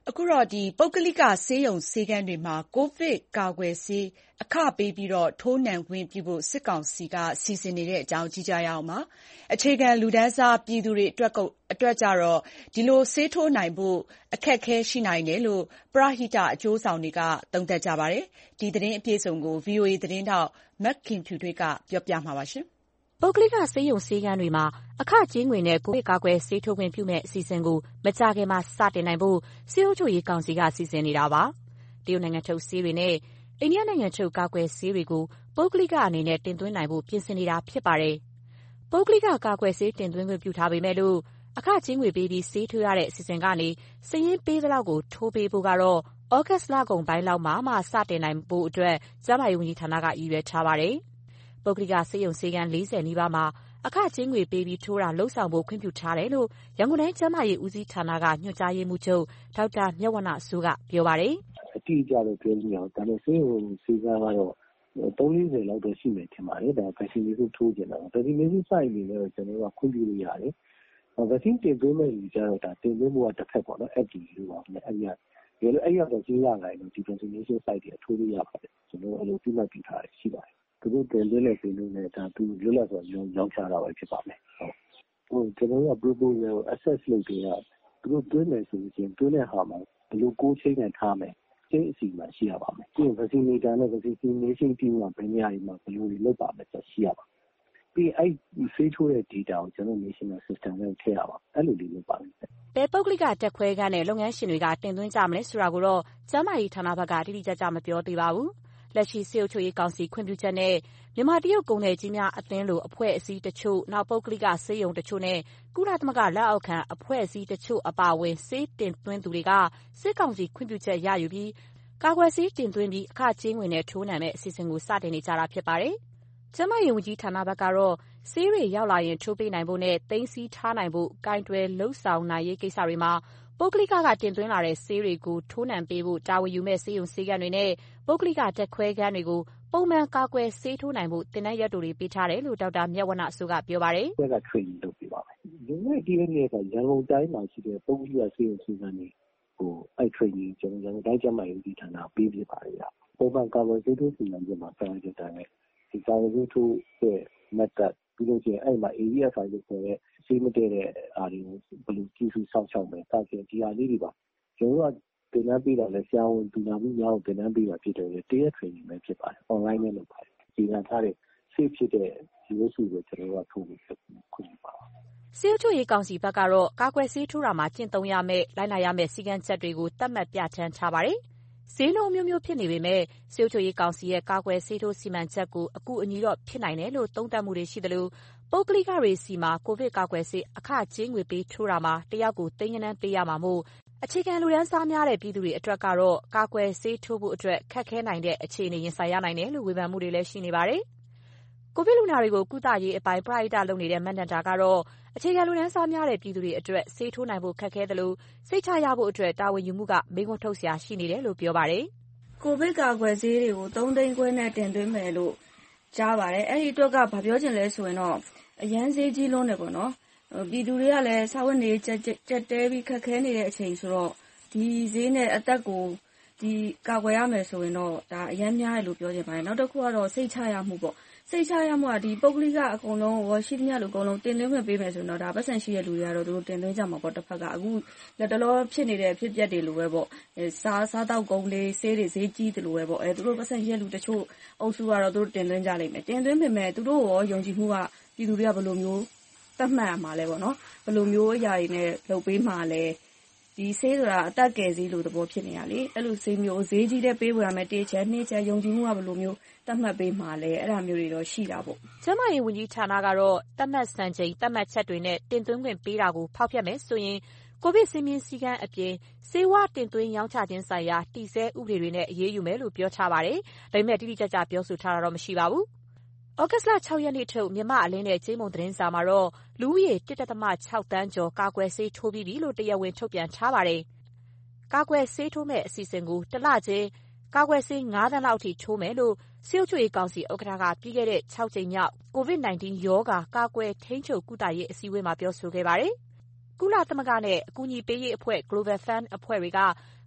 အခုတော့ဒီပုဂ္ဂလိကဆေးရုံဆေးခန်းတွေမှာကိုဗစ်ကာကွယ်ဆေးအခပေးပြီးတော့ထိုးနှံခွင့်ပြုဖို့စစ်ကောင်စီကစီစဉ်နေတဲ့အကြောင်းကြီးကြရအောင်ပါ။အခြေခံလူတန်းစားပြည်သူတွေအတွက်အတွက်ကြတော့ဒီလိုဆေးထိုးနိုင်ဖို့အခက်အခဲရှိနိုင်တယ်လို့ပရဟိတအကျိုးဆောင်တွေကသုံးသပ်ကြပါတယ်။ဒီသတင်းအပြည့်အစုံကို ဗွီအိုအေ သတင်းထောက်မခင်ဖြူထွေးကပြောပြမှာပါရှင်။ပုဂ္ဂလိကဆေးရုံဆေးခန်းတွေမှာအခကြေးငွေနဲ့ကိုဗစ်ကာကွယ်ဆေးထိုးခွင့်ပြုမဲ့အစီအစဉ်ကိုမကြာခင်မှာစတင်နိုင်ဖို့စစ်အုပ်ချုပ်ရေးကောင်စီကစီစဉ်နေတာပါ။တရုတ်နိုင်ငံထုတ်ဆေးတွေနဲ့အိန္ဒိယနိုင်ငံထုတ်ကာကွယ်ဆေးတွေကိုပုဂ္ဂလိကအနေနဲ့တင်သွင်းနိုင်ဖို့ပြင်ဆင်နေတာဖြစ်ပါတယ်။ပုဂ္ဂလိကကာကွယ်ဆေးတင်သွင်းခွင့်ပြုထားပေမဲ့လို့အခကြေးငွေပေးပြီးဆေးထိုးရတဲ့အစီအစဉ်ကနေစာရင်းပေးသလောက်ကိုထိုးပေးဖို့ကတော့ဩဂတ်စ်လကုန်ပိုင်းလောက်မှာမှစတင်နိုင်ဖို့အတွက်ကျန်းမာရေးဝန်ကြီးဌာနကရည်ရွယ်ထားပါတယ်။ပုဂ္ဂလိကဆေးရုံဆေးခန်း၄၀နီးပါးမှာအခကြေးငွေပေးပြီးထိုးတာလှုပ်ဆောင်ဖို့ခွင့်ပြုထားတယ်လို့ရန်ကုန်တိုင်းကျန်းမာရေးဦးစီးဌာနကညွှန်ကြားရေးမှူးချုပ်ဒေါက်တာမြတ်ဝဏ္ဏစိုးကပြောပါတယ်။အတိအကျတော့ပြောလို့ရအောင်ဒါပေမဲ့ဆေးရုံဆေးခန်းကတော့သုံးလေးဆယ်လောက်တော့ရှိမယ်ထင်ပါတယ်ဒါဗက်ဆီနေကိုထိုးကြတယ်ဗက်ဆီနေကိုစိုက်နေလဲကျွန်တော်ကခွင့်ပြုလို့ရတယ်ဗက်ဆီတင်သွင်းမဲ့လူကြတော့ဒါတင်သွင်းဖို့ကတစ်ဖက်ပေါ့နော် F D A လို့ပါမယ်အဲ့ဒီကဒီလိုအဲ့ရတော့ကြီးရလာရင်ဒီ vaccination site တွေထိုးလို့ရပါတယ်ကျွန်တော်အဲ့လိုပြမှတ်ပြထားတယ်ရှိပါတယ်သူတို့တင်သွင်းတဲ့ပြည်လို့နဲ့ဒါသူလွတ်လပ်စွာရောင်းချတာပဲဖြစ်ပါမယ်ဟုတ်ဟိုကျွန်တော်က proposal ကို assess လုပ်ပြီးတော့သူတို့တွင်းမယ်ဆိုရင်တွင်းတဲ့ဟာမှာဘယ်လိုကိုးချိန်နဲ့ထားမယ်စိတ်အစီအမံရှိရပါမယ်ပြီးရင် vaccinator နဲ့ vaccination team ကဘယ်နေရာမှာဘယ်လိုလုပ်ပါမယ်ဆိုရှိရပါပြီးအဲ့ဒီဖေးထိုးတဲ့ data ကိုကျွန်တော် national system နဲ့ထည့်ရပါအဲ့လိုလေးလုပ်ပါမယ်ဘယ်ပုဂ္ဂလိကတက်ခွဲခန်းနဲ့လုပ်ငန်းရှင်တွေကတင်သွင်းကြမလဲဆိုတာကိုတော့ကျန်းမာရေးဌာနဘက်ကတိတိကျကျမပြောသေးပါဘူးလက်ရှိစစ်အုပ်ချုပ်ရေးကောင်စီခွင့်ပြုချက်နဲ့မြန်မာတရုတ်ကုန်သည်ကြီးများအသင်းလိုအဖွဲ့အစည်းတချို့နောက်ပုဂ္ဂလိကဆေးရုံတချို့နဲ့ကုလသမဂ္ဂလက်အောက်ခံအဖွဲ့အစည်းတချို့အပါအဝင်ဆေးတင်သွင်းသူတွေကစစ်ကောင်စီခွင့်ပြုချက်ရယူပြီးကာကွယ်ဆေးတင်သွင်းပြီးအခကြေးငွေနဲ့ထိုးနှံမဲ့အစီအစဉ်ကိုစတင်နေကြတာဖြစ်ပါတယ်။ကျန်းမာရေးဝန်ကြီးဌာနဘက်ကတော့ဆေးတွေရောက်လာရင်ထိုးပေးနိုင်ဖို့နဲ့သိမ်းဆည်းထားနိုင်ဖို့ကင်တွယ်လှုပ်ဆောင်နိုင်ရေးကိစ္စတွေမှာပုဂ္ဂလိကကတင်သွင်းလာတဲ့ဆေးတွေကိုထိုးနှံပေးဖို့တာဝန်ယူမဲ့ဆေးရုံဆေးခန်းတွေနဲ့ပုဂ္ဂလိကတက်ခွဲခန်းတွေကိုပုံမှန်ကာကွယ်ဆေးထိုးနိုင်ဖို့တင်တဲ့ရက်တွေပေးထားတယ်လို့ဒေါက်တာမြတ်ဝဏ္ဏစိုးကပြောပါတယ်။ဘက်က training လုပ်ပေးပါမယ်။ဒီနေ့ဒီနေ့ကရန်ကုန်တိုင်းမှာရှိတဲ့ပုဂ္ဂလိကဆေးရုံဆေးခန်းတွေဟိုအဲ့ training ကျွန်တော်ရန်ကုန်တိုင်းကျန်းမာရေးဦးစီးဌာနပေးပြပါရ။ပုံမှန်ကာကွယ်ဆေးထိုးစီမံချက်မှာဆောင်ရွက်တဲ့အတိုင်းဒီကာကွယ်ဆေးထိုးတဲ့ method ပြီးလို့ချင်းအဲ့မှာ A E F I လို့ခေါ်တဲ့ဆေးမတည့်တဲ့အားတွေကိုဘယ်လိုကြည့်စုစောင့်ရှောက်မယ်စသဖြင့်ဒီဟာလေးတွေပါကျွန်တော်ကတင်နန်းပေးတာလဲဆရာဝန်ပညာမှုများကိုတင်နန်းပေးတာဖြစ်တယ်တရက် training ပဲဖြစ်ပါတယ် online နဲ့လုပ်ပါတယ်ဒီကထားတဲ့ safe ဖြစ်တဲ့ဒီလိုစုကိုကျွန်တော်ကထိုးပြီးခွင့်ပြုပါဆေးရုံချုပ်ရေးကောင်စီဘက်ကတော့ကာကွယ်ဆေးထိုးတာမှာကျင့်သုံးရမယ့်လိုက်နာရမယ့်စည်းကမ်းချက်တွေကိုသတ်မှတ်ပြဋ္ဌာန်းထားပါတယ်ဈေးနှုန်းမျိုးမျိုးဖြစ်နေပေမဲ့ဆေးရုံချုပ်ရေးကောင်စီရဲ့ကာကွယ်ဆေးထိုးစီမံချက်ကိုအကူအညီတော့ဖြစ်နိုင်တယ်လို့သုံးသပ်မှုတွေရှိသလိုပုဂ္ဂလိကတွေစီမှာကိုဗစ်ကာကွယ်ဆေးအခကြေးငွေပေးထိုးတာမှာတယောက်ကိုသိန်းဂဏန်းပေးရမှာမို့အခြေခံလူတန်းစားများတဲ့ပြည်သူတွေအတွက်ကတော့ကာကွယ်ဆေးထိုးဖို့အတွက်ခက်ခဲနိုင်တဲ့အခြေအနေရင်ဆိုင်ရနိုင်တယ်လို့ဝေဖန်မှုတွေလည်းရှိနေပါတယ်။ကိုဗစ်လူနာတွေကိုကုသရေးအပိုင်းပရဟိတလုပ်နေတဲ့မန်နန္ဒာကတော့အခြေခံလူတန်းစားများတဲ့ပြည်သူတွေအတွက်ဆေးထိုးနိုင်ဖို့ခက်ခဲတယ်လို့စိတ်ချရဖို့အတွက်တာဝန်ယူမှုကမိန့်ခွန်းထုတ်စရာရှိနေတယ်လို့ပြောပါတယ်။ကိုဗစ်ကာကွယ်ဆေးတွေကိုသုံးသိန်းခွဲနဲ့တင်သွင်းမယ်လို့ကြားပါတယ်။အဲ့ဒီအတွက်ကဘာပြောချင်လဲဆိုရင်တော့အရန်ဈေးကြီးလွန်းတယ်ပေါ့နော်။ပြည်သူတွေကလည်းစာဝတ်နေကြက်ကြက်တဲပြီးခက်ခဲနေတဲ့အချိန်ဆိုတော့ဒီဈေးနဲ့အသက်ကိုဒီကာကွယ်ရမယ်ဆိုရင်တော့ဒါအရန်များတယ်လို့ပြောချင်ပါတယ်။နောက်တစ်ခုကတော့စိတ်ချရမှုပေါ့။စိတ်ချရမှုကဒီပုဂ္ဂလိကအကုန်လုံးဝရှိသမျှလူအကုန်လုံးတင်သွင်းခွင့်ပေးမယ်ဆိုတော့ဒါပတ်စံရှိတဲ့လူတွေကတော့သူတို့တင်သွင်းကြမှာပေါ့တစ်ဖက်ကအခုလက်တလောဖြစ်နေတဲ့အဖြစ်အပျက်တွေလိုပဲပေါ့စားစားတောက်ကုန်လေးဆေးတွေဈေးကြီးတယ်လို့ပဲပေါ့အဲသူတို့ပတ်စံရှိတဲ့လူတချို့အုပ်စုကတော့သူတို့တင်သွင်းကြလိမ့်မယ်တင်သွင်းပေမဲ့သူတို့ရောယုံကြည်မှုကပြည်သူတွေကဘယ်လိုမျိုးသတ်မှတ်ရမှာလဲပေါ့နော်ဘယ်လိုမျိုးအရာတွေနဲ့လုပ်ပေးမှာလဲဒီဆေးဆိုတာအတက်ကယ်ဈေးလိုသဘောဖြစ်နေရလေအဲ့လိုဈေးမျိုးဈေးကြီးတဲ့ပေးဝယ်ရမယ်တေးချဲနှင်းချဲယုံကြည်မှုကဘယ်လိုမျိုးတတ်မှတ်ပေးမှာလဲအဲ့ဒါမျိုးတွေတော့ရှိတာပေါ့ကျမရေးဝန်ကြီးဌာနကတော့တတ်မှတ်စံချိန်တတ်မှတ်ချက်တွေနဲ့တင်သွင်းခွင့်ပေးတာကိုဖောက်ဖျက်မယ်ဆိုရင်ကိုဗစ်စည်းမျဉ်းစည်းကမ်းအပြင်ဆေးဝါးတင်သွင်းရောင်းချခြင်းဆိုင်ရာတည်ဆဲဥပဒေတွေနဲ့အရေးယူမယ်လို့ပြောထားပါတယ်ဒါပေမဲ့တိတိကျကျပြောဆိုထားတာတော့မရှိပါဘူးဩဂတ်လ၆ရက်နေ့ထုတ်မြန်မာအလင်းနဲ့ကျေးမုံသတင်းစာမှာတော့လူဦးရေ တစ်ဒသမခြောက်သန်းကျော်ကာကွယ်ဆေးထိုးပြီးပြီလို့တရားဝင်ထုတ်ပြန်ထားပါတယ်။ကာကွယ်ဆေးထိုးမဲ့အစီအစဉ်ကိုတစ်လချင်းကာကွယ်ဆေးငါးသန်းလောက်အထိထိုးမယ်လို့စစ်အုပ်ချုပ်ရေးကောင်စီဥက္ကဋ္ဌကပြီးခဲ့တဲ့၆ကြိမ်မြောက်ကိုဗစ် ၁၉ ရောဂါကာကွယ်ထိန်းချုပ်ကုသရေးအစည်းအဝေးမှာပြောဆိုခဲ့ပါတယ်။ကုလသမဂ္ဂနဲ့အကူအညီပေးရေးအဖွဲ့ Global Fund အဖွဲ့တွေက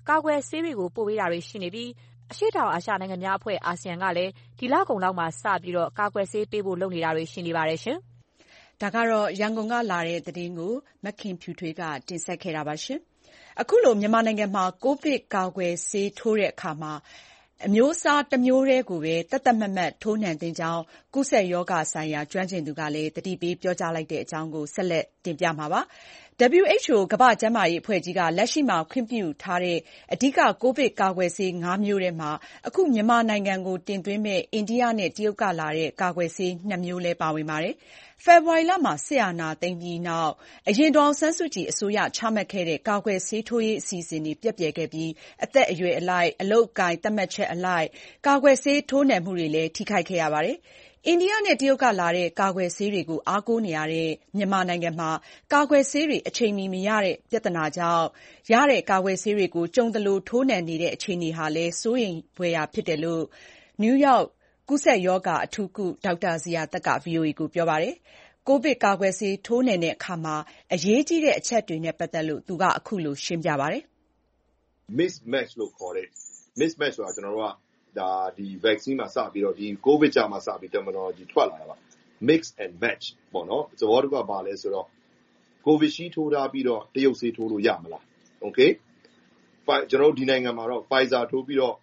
ကာကွယ်ဆေးတွေကိုပို့ပေးတာတွေရှိနေပြီးအရှေ့တောင်အာရှနိုင်ငံများအဖွဲ့အာဆီယံကလည်းဒီလကုန်လောက်မှာစပြီးကာကွယ်ဆေးပေးဖို့လုပ်နေတာတွေရှိနေပါတယ်ရှင်။ဒါကတော့ရန်ကုန်ကလာတဲ့သတင်းကိုမခင်ဖြူထွေးကတင်ဆက်ခဲ့တာပါရှင်။အခုလိုမြန်မာနိုင်ငံမှာကိုဗစ်ကာကွယ်ဆေးထိုးတဲ့အခါမှာအမျိုးအစားတစ်မျိုးတည်းကိုပဲသတ်သတ်မှတ်မှတ်ထိုးနှံသင့်ကြောင်းကူးစက်ရောဂါဆိုင်ရာကျွမ်းကျင်သူကလည်းသတိပေးပြောကြားလိုက်တဲ့အကြောင်းကိုဆက်လက်တင်ပြမှာပါ။ W H O ကမ္ဘာ့ကျန်းမာရေးအဖွဲ့ကြီးကလက်ရှိမှာခွင့်ပြုထားတဲ့အဓိကကိုဗစ်ကာကွယ်ဆေးငါးမျိုးထဲမှာအခုမြန်မာနိုင်ငံကိုတင်သွင်းမယ့်အိန္ဒိယနဲ့တရုတ်ကလာတဲ့ကာကွယ်ဆေးနှစ်မျိုးလည်းပါဝင်ပါတယ်။ဖေဖော်ဝါရီလမှာစစ်အာဏာသိမ်းပြီးနောက်အရင်ဒေါ်အောင်ဆန်းစုကြည်အစိုးရချမှတ်ခဲ့တဲ့ကာကွယ်ဆေးထိုးရေးအစီအစဉ်တွေပျက်ပြယ်ခဲ့ပြီးအသက်အရွယ်အလိုက်အလုပ်အကိုင်သတ်မှတ်ချက်အလိုက်ကာကွယ်ဆေးထိုးနှံမှုတွေလည်းထိခိုက်ခဲ့ရပါတယ်။အိန္ဒိယနဲ့တရုတ်ကလာတဲ့ကာကွယ်ဆေးတွေကိုအားကိုးနေရတဲ့မြန်မာနိုင်ငံမှာကာကွယ်ဆေးတွေအချိန်မီမရတဲ့ပြဿနာကြောင့်ရတဲ့ကာကွယ်ဆေးတွေကိုကြုံသလိုထိုးနှံနေတဲ့အခြေအနေဟာလည်းစိုးရိမ်ဖွယ်ရာဖြစ်တယ်လို့နယူးယောက်ကူးစက်ရောဂါအထူးကုဒေါက်တာဇေယျာသက်က ဗွီအိုအေကိုပြောပါတယ်။ကိုဗစ်ကာကွယ်ဆေးထိုးနှံတဲ့အခါမှာအရေးကြီးတဲ့အချက်တွေနဲ့ပတ်သက်လို့သူကအခုလိုရှင်းပြပါတယ်။ mismatch လို့ခေါ်တဲ့ mismatch ဆိုတာကျွန်တော်တို့ကဒါဒီ vaccine မှာစပြီးတော့ဒီ COVID ကြာမှာစပြီး terminology ထွက်လာတာပါ mix and match ပေါ့နော်သဘောတကွပါလဲဆိုတော့ COVID ရှိထိုးထားပြီးတော့တရုတ်ဆေးထိုးလို့ရမလား okay ကျွန်တော်တို့ဒီနိုင်ငံမှာတော့ Pfizer ထိုးပြီးတော့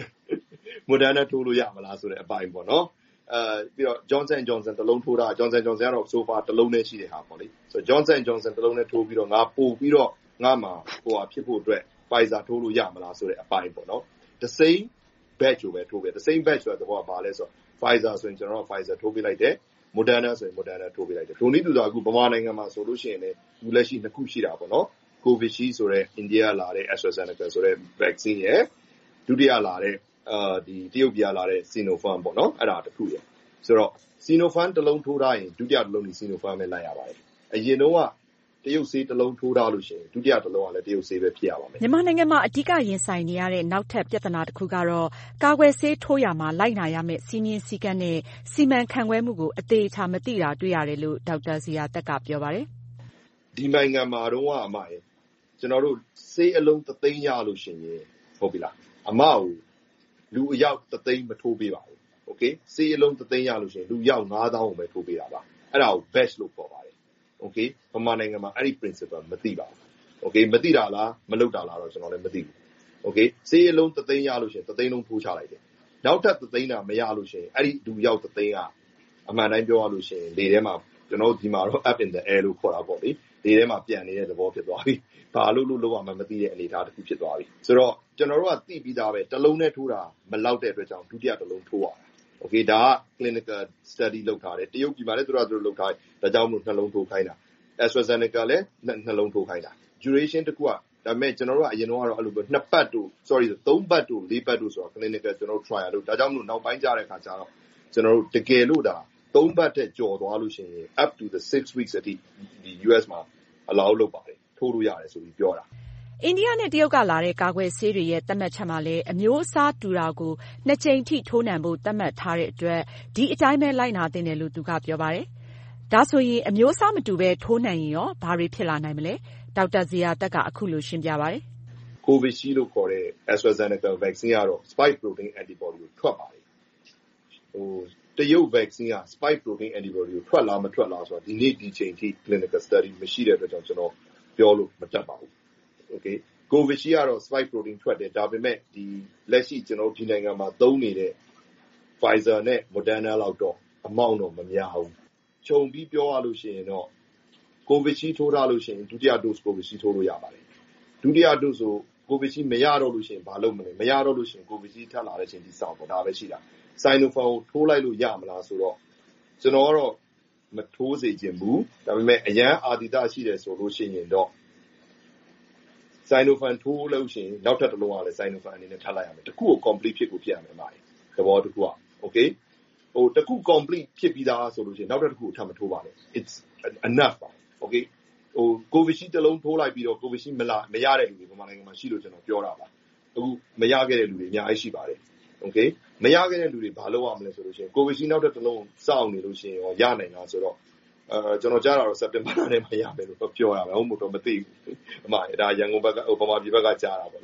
Moderna ထိုးလို့ရမလားဆိုတဲ့အပိုင်းပေါ့နော်အဲပြီးတော့ Johnson and Johnson တစ်လုံးထိုးတာ Johnson and Johnson ကတော့ so far တစ်လုံးနဲ့ရှိတဲ့ဟာပေါ့လေဆိုတော့ Johnson and Johnson တစ်လုံးနဲ့ထိုးပြီးတော့ငါပို့ပြီးတော့ငါမှာဟိုဟာဖြစ်ဖို့အတွက် Pfizer ထိုးလို့ရမလားဆိုတဲ့အပိုင်းပေါ့နော် the same batch ကိုပဲထိုးပေး the same batch ဆိုတဲ့ဘောကဘာလဲဆိုတော့ Pfizer ဆိုရင်ကျွန်တော်တို့ Pfizer ထိုးပေးလိုက်တယ် Moderna ဆိုရင် Moderna ထိုးပေးလိုက်တယ်ဒိုနည်းတူတာအခုဗမာနိုင်ငံမှာဆိုလို့ရှိရင်လည်းဒီလက်ရှိနှစ်ခုရှိတာပေါ့နော် Covishield ဆိုတဲ့ India လာတဲ့ AstraZeneca ဆိုတဲ့ vaccine ရဲ့ဒုတိယလာတဲ့အာဒီတရုတ်ပြည်လာတဲ့ Sinopharm ပေါ့နော်အဲ့ဒါတစ်ခုရယ်ဆိုတော့ Sinopharm တစ်လုံးထိုးထားရင်ဒုတိယတစ်လုံးဒီ Sinopharm ပဲလိုက်ရပါတယ်အရင်တော့ကတရုတ်ဆေးတစ်လုံးထိုးထားလို့ရှိရင်ဒုတိယတစ်လုံးကလည်းတရုတ်ဆေးပဲဖြစ်ရပါမယ်မြန်မာနိုင်ငံမှာအဓိကရင်ဆိုင်နေရတဲ့နောက်ထပ်ပြဿနာတစ်ခုကတော့ကာကွယ်ဆေးထိုးရမှာလိုက်နာရမယ့်စီမင်းစည်းကမ်းနဲ့စီမံခန့်ခွဲမှုကိုအသေးချာမသိတာတွေ့ရတယ်လို့ဒေါက်တာဇေယျာသက်ကပြောပါတယ်ဒီနိုင်ငံမှာတော့အမရဲ့ကျွန်တော်တို့ဆေးအလုံးသသိန်းရလို့ရှိရင်ဟုတ်ပြီလားအမကိုလူအယောက်သသိန်းမထိုးပေးပါဘူးโอเคဆေးအလုံးသသိန်းရလို့ရှိရင်လူယောက်ငါးသောင်းကိုပဲထိုးပေးတာပါအဲ့ဒါကို batch လို့ခေါ်ပါတယ်โอเคဗမာနိုင်ငံမှာအဲ့ဒီ principle မသိပါဘူးโอเคမသိတာလားမလုပ်တာလားတော့ကျွန်တော်လည်းမသိဘူးโอเคဆေးအလုံးသသိန်းရလို့ရှိရင်သသိန်းလုံးထိုးချလိုက်တယ်နောက်ထပ်သသိန်းတာမရလို့ရှိရင်အဲ့ဒီလူယောက်သသိန်းကအမှန်တိုင်းပြောရလို့ရှိရင်လေထဲမှာကျွန်တော်ဒီမှာတော့ up in the air လို့ခေါ်တာပေါ့လေလေထဲမှာပြန်နေတဲ့သဘောဖြစ်သွားပြီဘာလို့လို့လောက်မှမသိတဲ့အနေအထားတစ်ခုဖြစ်သွားပြီဆိုတော့ကျွန်တော်တို့ကသိပြီးသားပဲတစ်လုံးနဲ့ထိုးတာမလောက်တဲ့အတွက်ကြောင့်ဒုတိယတစ်လုံးထိုးရတာโอเคဒါက clinical study လုပ်ထားတယ်တရုတ်ပြည်မှာလည်းသူတို့ကသူတို့လုပ်ထားတယ်ဒါကြောင့်မို့နှလုံးထိုးခိုင်းတာ AstraZeneca လည်းနှလုံးထိုးခိုင်းတာ duration တစ်ခုကဒါပေမဲ့ကျွန်တော်တို့ကအရင်တော့ကတော့အဲ့လိုပဲနှစ်ပတ်တို့ sorry သုံးပတ်တို့လေးပတ်တို့ဆိုတော့ clinical ကျွန်တော်တို့ trial လုပ်ဒါကြောင့်မို့နောက်ပိုင်းကြတဲ့ခါကျတော့ကျွန်တော်တို့တကယ်လို့ဒါသုံးပတ်တဲ့ကြော်သွားလို့ရှိရင် up to the six weeks အထိဒီ U S မှာ allow လုပ်ပါတယ်ထိုးလို့ရတယ်ဆိုပြီးပြောတာအိန္ဒိယနဲ့တရုတ်ကလာတဲ့ကာကွယ်ဆေးတွေရဲ့သတ်မှတ်ချက်မှာလည်းအမျိုးအစားတူတာကိုနှစ်ကြိမ်ထိထိုးနှံဖို့သတ်မှတ်ထားတဲ့အတွက်ဒီအတိုင်းပဲလိုက်နာသင့်တယ်လို့သူကပြောပါတယ်။ဒါဆိုရင်အမျိုးအစားမတူပဲထိုးနှံရင်ရောဘာတွေဖြစ်လာနိုင်မလဲ။ဒေါက်တာဇေယျာသက်ကအခုလိုရှင်းပြပါတယ်။ Covishield လို့ခေါ်တဲ့ AstraZeneca vaccine ကတော့ spike protein antibody ကိုထွက်ပါတယ်။ဟိုတရုတ် vaccine က spike protein antibody ကိုထွက်လားမထွက်လားဆိုတာဒီနေ့ဒီချိန်ထိ clinical study မရှိတဲ့အတွက်ကြောင့်ကျွန်တော်ပြောလို့မတတ်ပါဘူး။ Okay Covishield ကတော့ spike protein ထွက်တယ်ဒါပေမဲ့ဒီလက်ရှိကျွန်တော်ဒီနိုင်ငံမှာသုံးနေတဲ့ Pfizer နဲ့ Moderna လောက်တော့အမောင့်တော့မများဘူးခြုံပြီးပြောရလို့ရှိရင်တော့ Covishield ထိုးထားလို့ရှိရင်ဒုတိယ dose Covishield ထိုးလို့ရပါတယ်ဒုတိယ dose ဆို Covishield မရတော့လို့ရှိရင်ဘာလုပ်မလဲမရတော့လို့ရှိရင် Covishield ထပ်လာတဲ့ချိန်ဒီစောင့်ပေါ့ဒါပဲရှိတာ Sinopharm ကိုထိုးလိုက်လို့ရမလားဆိုတော့ကျွန်တော်ကတော့မထိုးစေချင်ဘူးဒါပေမဲ့အရန်အာသီသရှိတယ်ဆိုလို့ရှိရင်တော့Sinopharm ထိုးလို့ရှိရင်နောက်ထပ်တစ်လုံးကလည်း Sinopharm အနေနဲ့ထပ်လိုက်ရမယ်တစ်ခုကို complete ဖြစ်ကိုဖြစ်ရမယ်ပါတယ်သဘောတစ်ခုอ่ะ okay ဟိုတစ်ခု complete ဖြစ်ပြီးသားဆိုလို့ရှိရင်နောက်ထပ်တစ်ခုကိုထပ်မထိုးပါနဲ့ it's enough ပါ okay ဟို Covishield တစ်လုံးထိုးလိုက်ပြီးတော့ Covishield မလာမရတဲ့လူတွေမြန်မာနိုင်ငံမှာရှိလို့ကျွန်တော်ပြောတာပါအခုမရခဲ့တဲ့လူတွေအများကြီးရှိပါတယ် okay မရခဲ့တဲ့လူတွေဘာလုပ်ရမလဲဆိုလို့ရှိရင် Covishield နောက်ထပ်တစ်လုံးစောင့်နေလို့ရှိရင်ရောရနိုင်လားဆိုတော့အဲကျွန်တော်ကြားတာတော့ September နဲ့မှရမယ်လို့ပြောရမယ်ဟုတ်မို့တော့မသိဘူးအမဒါရန်ကုန်ဘက်ကဟိုပမာပြည်ဘက်ကကြားတာပေါ့နော်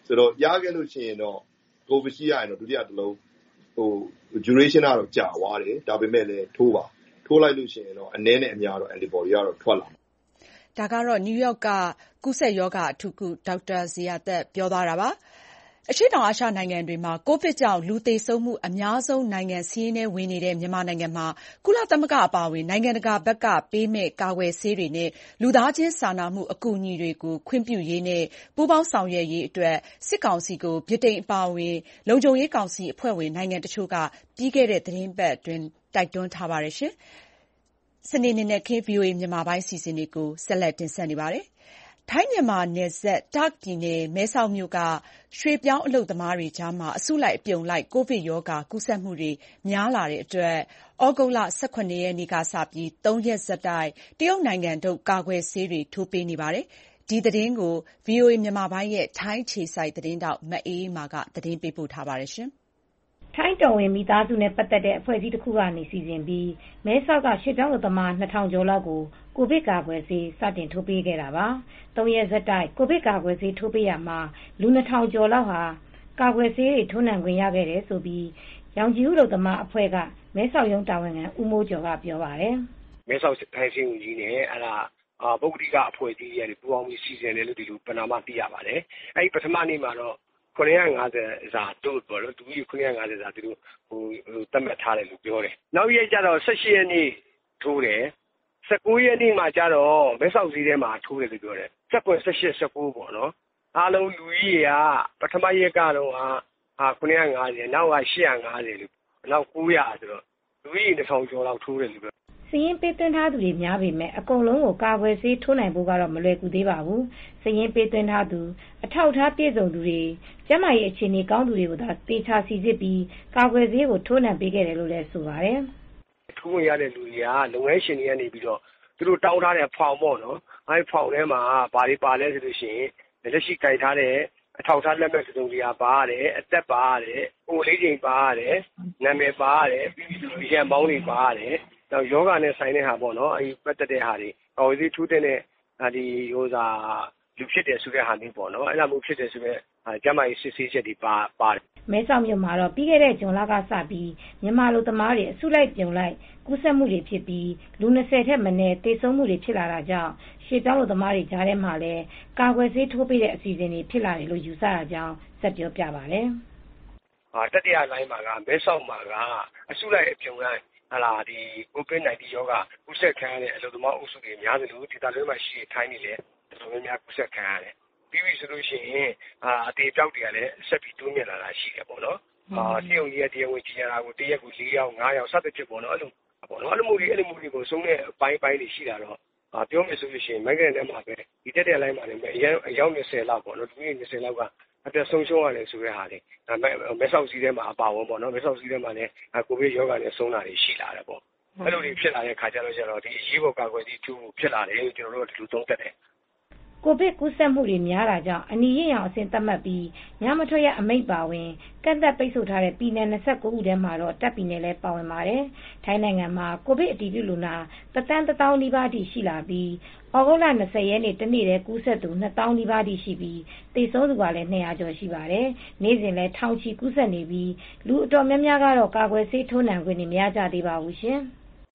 ဆိုတော့ရခဲ့လို့ရှိရင်တော့ကိုဗစ်ရှိရရင်တော့ဒုတိယတစ်လုံးဟို duration ကတော့ကြာသွားတယ်ဒါပေမဲ့လည်းထိုးပါထိုးလိုက်လို့ရှိရင်တော့အနည်းနဲ့အများတော့ antibody ကတော့ထွက်လာဒါကတော့နယူးယောက်ကကူးစက်ရောဂါအထူးကုဒေါက်တာဇေယျာသက်ပြောသွားတာပါအရှေ့တောင်အာရှနိုင်ငံတွေမှာကိုဗစ်ကြောင့်လူသေဆုံးမှုအများဆုံးနိုင်ငံစာရင်းထဲဝင်နေတဲ့မြန်မာနိုင်ငံမှာကုလသမဂ္ဂအပါအဝင်နိုင်ငံတကာဘက်ကပေးမဲ့ကာကွယ်ဆေးတွေနဲ့လူသားချင်းစာနာမှုအကူအညီတွေကိုခွင့်ပြုရေးနဲ့ပူးပေါင်းဆောင်ရွက်ရေးအတွက်စစ်ကောင်စီကိုဗြိတိန်အပါအဝင်လုံခြုံရေးကောင်စီအဖွဲ့ဝင်နိုင်ငံတချို့ကပြီးခဲ့တဲ့သီတင်းပတ်အတွင်းတိုက်တွန်းထားပါတယ်ရှင်။စနေနေ့နဲ့ခင်း ဗွီအိုအေမြန်မာပိုင်းစီစဉ်တွေကိုဆက်လက်တင်ဆက်နေပါတယ်။ထိုင်းမြန်မာနယ်စပ်တာ့ခ်ပြည်နယ်မဲဆောက်မြို့ကရွှေ့ပြောင်းအလုပ်သမားတွေကြားမှာအစုလိုက်အပြုံလိုက်ကိုဗစ်ရောဂါကူးစက်မှုတွေများလာတဲ့အတွက်ဩဂုတ်လ၁၇ရက်နေ့ကစပြီးသုံးရက်ဆက်တိုက်တရုတ်နိုင်ငံထုတ်ကာကွယ်ဆေးတွေထိုးပေးနေပါတယ်။ဒီသတင်းကို ဗွီအိုအေမြန်မာပိုင်းရဲ့ထိုင်းအခြေစိုက်သတင်းထောက်မအေးအေးမာကသတင်းပေးပို့ထားပါတယ်။ထိုင်းတော်ဝင်မိသားစုနဲ့ပတ်သက်တဲ့အဖွဲ့အစည်းတစ်ခုကနေစီစဉ်ပြီးမဲဆောက်ကရွှေ့ပြောင်းအလုပ်သမားနှစ်ထောင်ကျော်လောက်ကိုကိုဗစ်ကာကွယ်ဆေးစတင်ထိုးပေးခဲ့တာပါ။သုံးရက်ဆက်တိုက်ကိုဗစ်ကာကွယ်ဆေးထိုးပေးရမှာလူနှစ်ထောင်ကျော်လောက်ဟာကာကွယ်ဆေးတွေထိုးနှံခွင့်ရခဲ့တယ်ဆိုပြီးရောင်ခြည်ဦးအလုပ်သမားအဖွဲ့ကမဲဆောက်ရုံးတာဝန်ခံဦးမိုးကျော်ကပြောပါတယ်။မဲဆောက်ထိုင်းစင်းဦးကြီးနဲ့အဲ့ဒါပုဂ္ဂလိကအဖွဲ့အစည်းတွေပူးပေါင်းပြီးစီစဉ်တယ်လို့ဒီလိုပဏာမသိရပါတယ်။အဲ့ဒီပထမနေ့မှာတော့ခုနှစ်ရာငါးဆယ်စာတို့ပေါ့လို့သူကြီးခုနှစ်ရာငါးဆယ်စာသူတို့ဟိုသတ်မှတ်ထားတယ်လို့ပြောတယ်။နောက်ရက်ကျတော့၁၈ရက်နေ့ထိုးတယ်။၁၉ရက်နေ့မှာကျတော့မဲဆောက်စည်းထဲမှာထိုးတယ်လို့ပြောတယ်။၁၇ ၁၈ ၁၉ပေါ့နော်။အားလုံးလူကြီးတွေကပထမရက်ကတော့ဟာခုနှစ်ရာငါးဆယ်နောက်က၈ရာငါးဆယ်လို့နောက်၉ရာဆိုတော့လူကြီးတစ်ထောင်ကျော်လောက်ထိုးတယ်လို့ပြောစည်ရင်းပေးသွင်းထားသူတွေများပေမဲ့အကုန်လုံးကိုကာကွယ်ဆေးထိုးနိုင်ဖို့ကတော့မလွယ်ကူသေးပါဘူး။စည်ရင်းပေးသွင်းထားသူအထောက်အထားပြည့်စုံသူတွေကျန်းမာရေးအခြေအနေကောင်းသူတွေကိုသာတေချာစီစစ်ပြီးကာကွယ်ဆေးကိုထိုးနှံပေးခဲ့တယ်လို့လည်းဆိုပါတယ်။ထိုးဝင်ရတဲ့လူတွေကလုပ်ငန်းရှင်တွေကနေပြီးတော့သူတို့တောင်းထားတဲ့ဖောင်ပေါ့နော်။အဲဒီဖောင်ထဲမှာဘာတွေပါလဲဆိုလို့ရှိရင်လက်ရှိကြိုက်ထားတဲ့အထောက်အထားလက်မှတ်စုံတွေကပါရတယ်အသက်ပါရတယ်အိုလေးချိန်ပါရတယ်နာမည်ပါရတယ်ပြီးပြီးရက်မောင်းတွေပါရတယ်တော့ယောဂနဲ့ဆိုင်တဲ့ဟာပေါ့နော်အဲဒီပတ်သက်တဲ့ဟာတွေအော်ဒီထူးတဲ့ဒီဟိုစာလူဖြစ်တယ်ဆိုတဲ့ဟာမျိုးပေါ့နော်အဲ့လိုမျိုးဖြစ်တယ်ဆိုတဲ့ကျမကြီးစစ်ဆေးချက်တွေပါပါတယ်မဲဆောက်မြို့မှာတော့ပြီးခဲ့တဲ့ဇွန်လကစပြီးမြန်မာလူသမားတွေအစုလိုက်ပြုံလိုက်ကူးစက်မှုတွေဖြစ်ပြီးလူ၂၀ထက်မနည်းသေဆုံးမှုတွေဖြစ်လာတာကြောင့်ရှေ့ပြောင်းလူသမားတွေကြားထဲမှာလည်းကာကွယ်ဆေးထိုးပေးတဲ့အစီအစဉ်တွေဖြစ်လာတယ်လို့ယူဆရကြောင်းဆက်ပြောပြပါတယ်။ဟာတတိယလိုင်းမှာကမဲဆောက်မှာကအစုလိုက်အပြုံလိုက်ဟာလာဒီကိုဗစ်၁၉ ရောဂါကူးစက်ခံရတဲ့အလုပ်သမားအုပ်စုတွေများသလိုဒေသတွင်းမှာရှိတဲ့ထိုင်းတွေလည်းတော်တော်များများကူးစက်ခံရတယ်။ပြီးပြီဆိုလို့ရှိရင်အာအသေးပြောက်တွေကလည်းဆက်ပြီးတိုးမြင့်လာတာရှိတယ်ပေါ့နော်။အာတရုံကြီးရဲ့တရားဝင်ကြီးရတာကိုတရက်ကို၄ယောက်၅ယောက်စသဖြင့်ပေါ့နော်အဲ့လိုပေါ့နော်အဲ့လိုမျိုးတွေအဲ့လိုမျိုးတွေကိုစုံတဲ့အပိုင်းပိုင်းတွေရှိတာတော့အာပြောမယ်ဆိုလို့ရှိရင်မိုက်ကနယ်ထဲမှာပဲဒီတက်တဲ့လိုင်းမှာလည်းအရင်အယောက်၂၀လောက်ပေါ့နော်ဒီနေ့၂၀လောက်ကအပြတ်ဆုံးရှုံးရတယ်ဆိုတဲ့ဟာလေမဲဆောက်စီးထဲမှာအပါဝင်ပေါ့နော်မဲဆောက်စီးထဲမှာလည်းကိုဗစ်ရောဂါနဲ့ဆုံးတာတွေရှိလာတယ်ပေါ့အဲ့လိုတွေဖြစ်လာတဲ့ခါကျတော့ကျတော့ဒီအရေးပေါ်ကာကွယ်ဆေးထိုးဖြစ်လာတယ်လို့ကျွန်တော်တို့ဒီလိုသုံးသပ်တယ်ကိုဗစ်ကူးစက်မှုတွေများတာကြောင့်အနီးရင်အောင်အဆင့်သတ်မှတ်ပြီးညမထွက်ရအမိန့်ပါဝင်ကန့်သက်ပိတ်ဆို့ထားတဲ့ပြည်နယ်၂၉ခုထဲမှာတော့တပ်ပြည်နယ်လည်းပါဝင်ပါတယ်။ထိုင်းနိုင်ငံမှာကိုဗစ်အတည်ပြုလူနာတသန်းတစ်သောင်းနီးပါးထိရှိလာပြီးဩဂုတ်လ၂၀ရက်နေ့တနေ့တည်းကူးစက်သူနှစ်သောင်းနီးပါးထိရှိပြီးသေဆုံးသူကလည်း၂ရာကျော်ရှိပါတယ်။နေ့စဉ်လည်းထောင်ချီကူးစက်နေပြီးလူအတော်များများကတော့ကာကွယ်ဆေးထိုးနှံခွင့်မရကြသေးပါဘူးရှင်။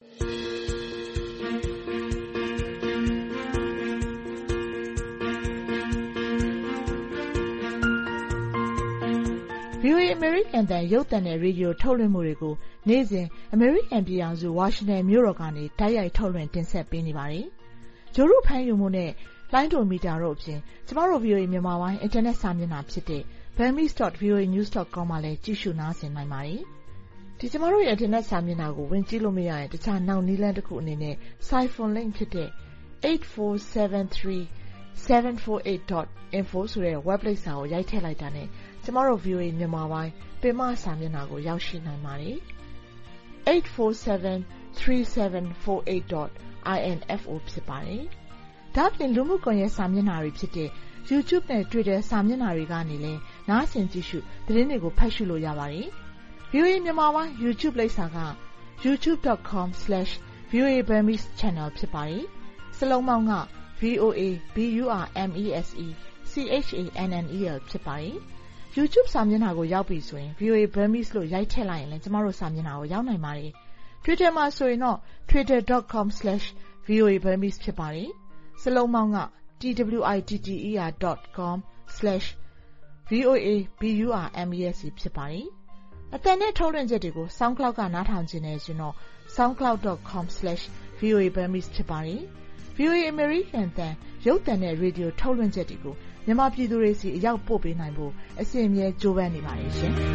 ဗွီအိုအေအမေရိကန်တန်ရုပ်သံနဲ့ရေဒီယိုထုတ်လွှင့်မှုတွေကိုနေ့စဉ်အမေရိကန်ပြည်ထောင်စုဝါရှင်တန်မြို့တော်ကနေတိုက်ရိုက်ထုတ်လွှင့်တင်ဆက်ပေးနေပါတယ်။ဂျိုရုဖမ်းယူမှုနဲ့လိုင်းဒိုမီတာတို့အပြင်ကျမတို့ ဗွီအိုအေ မြန်မာပိုင်းအင်တာနက်စာမျက်နှာဖြစ်တဲ့ burmese dot v o a news dot com မှာလည်းကြည့်ရှုနားဆင်နိုင်ပါတယ်။ဒီကျမတို့ရဲ့အင်တာနက်စာမျက်နှာကိုဝင်ကြည့်လို့မရရင်တခြားနောက်နည်းလမ်းတစ်ခုအနေနဲ့ Siphon link ဖြစ်တဲ့ eight four seven three seven four eight dot info ဆိုတဲ့ web လိပ်စာကိုရိုက်ထည့်လိုက်တာနဲ့ကျမတို့ ဗွီအိုအေ မြန်မာပိုင်းပင်မစာမျက်နှာကိုရောက်ရှိနိုင်ပါတယ်။ eight four seven three seven four eight dot info ဖြစ်ပါတယ်။ဒါ့အပြင်လူမှုကွန်ရက်စာမျက်နှာတွေဖြစ်တဲ့ YouTube နဲ့ Twitter စာမျက်နှာတွေကနေလည်းနားဆင်ကြည့်ရှုသတင်းတွေကိုဖတ်ရှုလို့ရပါတယ်။ ဗွီအိုအေ မြန်မာပိုင်း YouTube လိပ်စာက youtube dot com slash v o a burmese channel ဖြစ်ပါတယ်။စလုံးပေါင်းက V O A B U R M E S E C H A N N E L ဖြစ်ပါတယ်။ YouTube စာမျက်နှာကိုရောက်ပြီဆိုရင် ဗွီအိုအေ Burmese လို့ရိုက်ထည့်လိုက်ရင်လည်းကျမတို့စာမျက်နှာကိုရောက်နိုင်ပါတယ်။ Twitter မှာဆိုရင်တော့ twitter dot com slash v o a burmese ဖြစ်ပါတယ်။စလုံးပေါင်းက twitter dot com slash v o a burmese ဖြစ်ပါတယ်။အသံနဲ့ထုတ်လွှင့်ချက်တွေကို SoundCloud ကနားထောင်ခြင်းနဲ့ဆိုရင်တော့ soundcloud dot com slash v o a burmese ဖြစ်ပါတယ်။ ဗွီအိုအေ American အသံရုပ်သံနဲ့ရေဒီယိုထုတ်လွှင့်ချက်တွေကိုမြန်မာပြည်သူတွေစီအရောက်ပို့ပေးနိုင်ဖို့အစဉ်အမြဲကြိုးပမ်းနေပါတယ်ရှင်။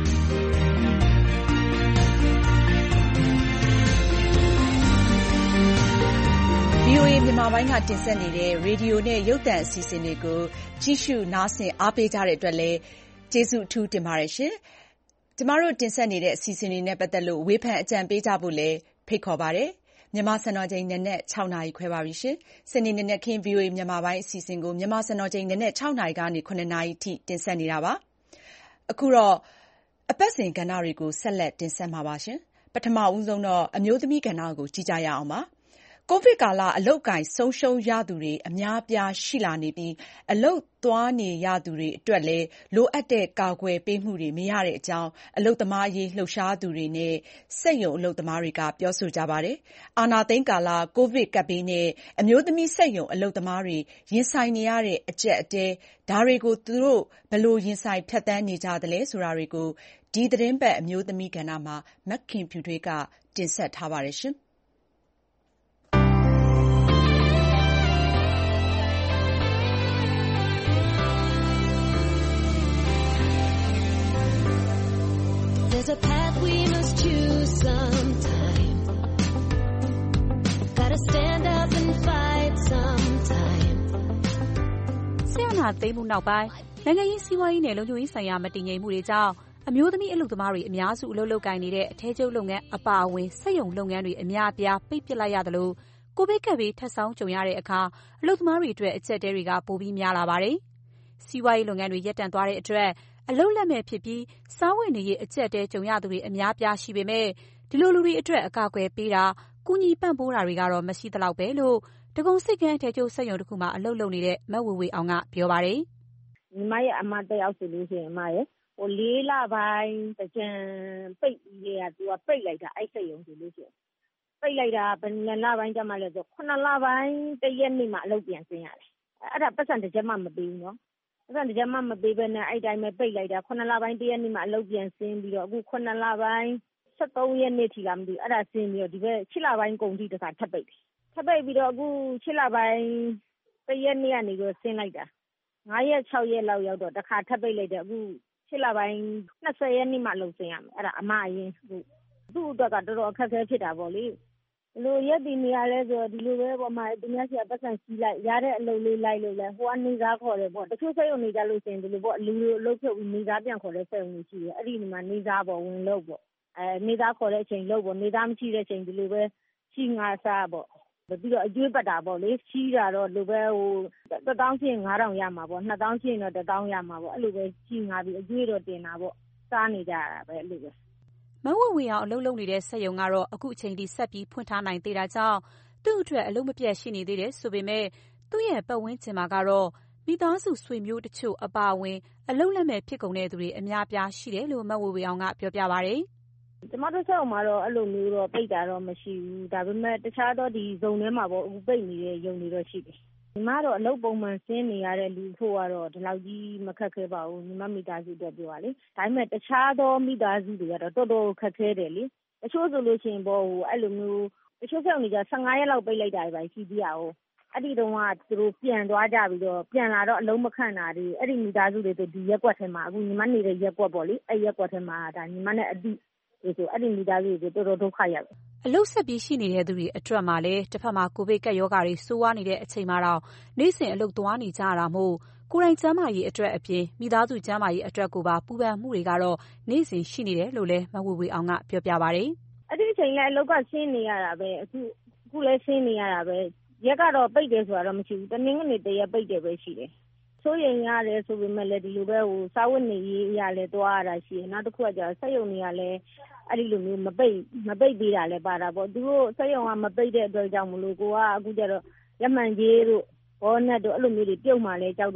ဗွီအိုအေမြန်မာပိုင်းကတင်ဆက်နေတဲ့ရေဒီယိုနဲ့ရုပ်သံအစီအစဉ်တွေကိုကြည့်ရှုနားဆင်အားပေးကြတဲ့အတွက်လည်းကျေးဇူးအထူးတင်ပါတယ်ရှင်။ကျမတို့တင်ဆက်နေတဲ့အစီအစဉ်တွေနဲ့ပတ်သက်လို့ဝေဖန်အကြံပေးကြဖို့လည်းဖိတ်ခေါ်ပါတယ်။မြန်မာစံတော်ချိန်နနက်၆နာရီခွဲပါပြီရှင်။စနေနေ့နက်ခင်း ဗွီအိုအေမြန်မာပိုင်းအစီအစဉ်ကိုမြန်မာစံတော်ချိန်နနက်၆နာရီကနေ၇နာရီထိတင်ဆက်နေတာပါ။အခုတော့အပတ်စဉ်ကဏ္ဍတွေကိုဆက်လက်တင်ဆက်မှာပါရှင်။ပထမဦးဆုံးတော့အမျိုးသမီးကဏ္ဍကိုကြည့်ကြရအောင်ပါ။ကိုဗစ်ကာလအလုပ်ကိုင်ဆုံးရှုံးရသူတွေအများအပြားရှိလာနေပြီးအလုပ်သွားနေရသူတွေအတွက်လည်းလိုအပ်တဲ့ကာကွယ်ပေးမှုတွေမရတဲ့အကြောင်းအလုပ်သမားအရေးလှုပ်ရှားသူတွေနဲ့စက်ရုံအလုပ်သမားတွေကပြောဆိုကြပါတယ်။အာဏာသိမ်းကာလကိုဗစ်ကပ်ဘေးနဲ့အမျိုးသမီးစက်ရုံအလုပ်သမားတွေရင်ဆိုင်နေရတဲ့အကျပ်အတည်းဒါတွေကိုသူတို့ဘယ်လိုရင်ဆိုင်ဖြတ်သန်းနေကြသလဲဆိုတာတွေကိုဒီသတင်းပတ်အမျိုးသမီးကဏ္ဍမှာမခင်ဖြူထွေးကတင်ဆက်ထားပါတယ်ရှင်။ There's a path we must choose sometime. Gotta stand up and fight sometime. ဆရာနာသိမ်းမှုနောက်ပိုင်းနိုင်ငံရေးစီးပွားရေးနဲ့လုံခြုံရေးဆိုင်ရာမတည်ငြိမ်မှုတွေကြောင့်အမျိုးသမီးအလုပ်သမားတွေအများစုအလုပ်လုပ်ကိုင်နေတဲ့အထည်ချုပ်လုပ်ငန်းအပါအဝင်စက်ရုံလုပ်ငန်းတွေအများအပြားပိတ်ပစ်လိုက်ရသလိုကိုဗစ်ကပ်ဘေးထပ်ဆောင်းကြုံရတဲ့အခါအလုပ်သမားတွေအတွက်အကျပ်အတည်းတွေကပိုပြီးများလာပါတယ်။စီးပွားရေးလုပ်ငန်းတွေရပ်တန့်သွားတဲ့အတွက်အလုပ်လက်မဲ့ဖြစ်ပြီးစားဝတ်နေရေးအကျပ်အတည်းကြုံရသူတွေအများအပြားရှိပေမဲ့ဒီလိုလူတွေအတွက်အကာအကွယ်ပေးတာကူညီပံ့ပိုးတာတွေကတော့မရှိသလောက်ပဲလို့ဒဂုံဆိပ်ကမ်းအထည်ချုပ်စက်ရုံတစ်ခုမှာအလုပ်လုပ်နေတဲ့မဝေဝေအောင်ကပြောပါတယ်။ညီမရဲ့အမတစ်ယောက်ဆိုလို့ရှိရင်အမရဲ့ဟိုလေးလပိုင်းတကြံပိတ်ကြီးကသူကပိတ်လိုက်တာအဲ့စက်ရုံဆိုလို့ရှိရင်ပိတ်လိုက်တာဘယ်နှစ်လပိုင်းကြာမှလဲဆိုခုနှစ်လပိုင်းတရက်နေ့မှအလုပ်ပြန်ဆင်းရတယ်။အဲ့ဒါပတ်စံတစ်ချက်မှမပေးဘူးနော်။အဲ့ဒါတစ်ချက်မှမပေးဘဲနဲ့အဲ့တိုင်းပဲပိတ်လိုက်တာခုနှစ်လပိုင်းတရက်နေ့မှအလုပ်ပြန်ဆင်းပြီးတော့အခုခုနှစ်လပိုင်းဆက်သုံးရက်နေ့ထိလာမသိဘူးအဲ့ဒါဆင်းပြီးတော့ဒီဘက်ရှစ်လပိုင်းကုန်ထိတခါထပ်ပိတ်တယ်။ထပ်ပိတ်ပြီးတော့အခုရှစ်လပိုင်းတရက်နေ့ကနေပြီးဆင်းလိုက်တာငါးရက်ခြောက်ရက်လောက်ရောက်တော့တခါထပ်ပိတ်လိုက်တယ်အခုရှစ်လပိုင်းနှစ်ဆယ်ရက်နေ့မှလုံဆင်းရမယ်အဲ့ဒါအမအရင်သူ့အတွက်ကတော်တော်အခက်အခဲဖြစ်တာပေါ့လေဘလို့ရက်ဒီနေရလဲဆိုတော့ဒီလိုပဲပေါ့မှသူများစီကပတ်စံစီးလိုက်ရတဲ့အလုပ်လေးလိုက်လို့လဲဟိုကနေစားခေါ်တယ်ပေါ့တချို့စိတ်ုံနေကြလို့ရှင်ဒီလိုပေါ့လူလိုအလုပ်ဖြုတ်ပြီးနေစားပြန်ခေါ်တဲ့စိတ်ုံကြီးရှိတယ်အဲ့ဒီမှာနေစားပေါ့ဝင်လို့ပေါ့အဲနေစားခေါ်တဲ့အချိန်လို့ပေါ့နေသားမရှိတဲ့အချိန်ဒီလိုပဲရှိငါစားပေါ့ပြီးတော့အကျွေးပတ်တာပေါ့လေရှိတာတော့လိုပဲဟိုတစ်တောင်းချင်းငါးထောင်ရမှာပေါ့နှစ်တောင်းချင်းတော့တစ်တောင်းရမှာပေါ့အဲ့လိုပဲရှိငါပြီးအကျွေးတော့တင်တာပေါ့စားနေကြတာပဲအဲ့လိုပဲမဝဝေအောင်အလုပ်လုပ်နေတဲ့စက်ရုံကတော့အခုအချိန်ထိဆက်ပြီးဖွင့်ထားနိုင်သေးတာကြောင့်သူ့အတွက်အလုပ်မပြတ်ရှိနေသေးတယ်ဆိုပေမဲ့သူ့ရဲ့ပတ်ဝန်းကျင်မှာကတော့မိသားစုဆွေမျိုးတချို့အပါအဝင်အလုပ်လက်မဲ့ဖြစ်ကုန်တဲ့သူတွေအများအပြားရှိတယ်လို့မဝဝေအောင်ကပြောပြပါဗျာကျမတို့စက်ရုံမှာတော့အဲ့လိုမျိုးတော့ပိတ်တာတော့မရှိဘူးဒါပေမဲ့တခြားတော့ဒီဇုံထဲမှာပေါ့အခုပိတ်နေတဲ့ယုံတွေတော့ရှိတယ်ညီမတော့အလုပ်ပုံမှန်ဆင်းနေရတဲ့လူဖို့ကတော့ဒီလောက်ကြီးမခက်ခဲပါဘူးညီမမိသားစုအတွက်ပြောပါလေဒါပေမဲ့တခြားသောမိသားစုတွေကတော့တော်တော်ခက်ခဲတယ်လေတချို့ဆိုလို့ရှိရင်ပေါ့ဟိုအဲ့လိုမျိုးတချို့စက်ရုံတွေကဆယ်ငါးရက်လောက်ပိတ်လိုက်တာပဲရှိသေးရအောင်အဲ့ဒီတုန်းကသူတို့ပြန်သွားကြပြီးတော့ပြန်လာတော့အလုံးမခန့်တာတွေအဲ့ဒီမိသားစုတွေဆိုဒီရက်ကွက်ထဲမှာအခုညီမနေတဲ့ရက်ကွက်ပေါ့လေအဲ့ရက်ကွက်ထဲမှာဒါညီမနဲ့အတိဆိုအဲ့ဒီမိသားစုတွေတော်တော်ဒုက္ခရောက်တယ်အလုပ်ဆက်ပြီးရှိနေတဲ့သူတွေအတွက်မှာလည်းတစ်ဖက်မှာကိုဗစ်ကပ်ရောဂါတွေဆိုးဝါးနေတဲ့အချိန်မှာတော့နေ့စဉ်အလုပ်သွားနေကြရတာမို့ကိုယ်တိုင်ကျန်းမာရေးအတွက်အပြင်မိသားစုကျန်းမာရေးအတွက်ကိုပါပူပန်မှုတွေကတော့နေ့စဉ်ရှိနေတယ်လို့လည်းမဝေဝေအောင်ကပြောပြပါဗျ။အဲ့ဒီအချိန်လည်းအလုပ်ကဆင်းနေရတာပဲအခုအခုလည်းဆင်းနေရတာပဲရက်ကတော့ပိတ်တယ်ဆိုတာတော့မရှိဘူးတနင်္ဂနွေတရက်ပိတ်တယ်ပဲရှိတယ်ဆိုရင်ရတယ်ဆိုပေမဲ့လည်းဒီလိုပဲဟိုစာဝတ်နေရေးအရာလဲသွားရတာရှိတယ်နောက်တစ်ခုကကြာစက်ရုံတွေကလည်းအဲ့ဒီလိုမျိုးမပိတ်မပိတ်ပေးတာလဲပါတာပေါ့သူတို့စက်ရုံကမပိတ်တဲ့အတွက်ကြောင့်မလို့ကိုကအခုကျတော့ရမှန်ကြီးတို့ဘောနဲ့တို့အဲ့လိုမျိုးတွေပြုတ်မှလဲကြောက်တော့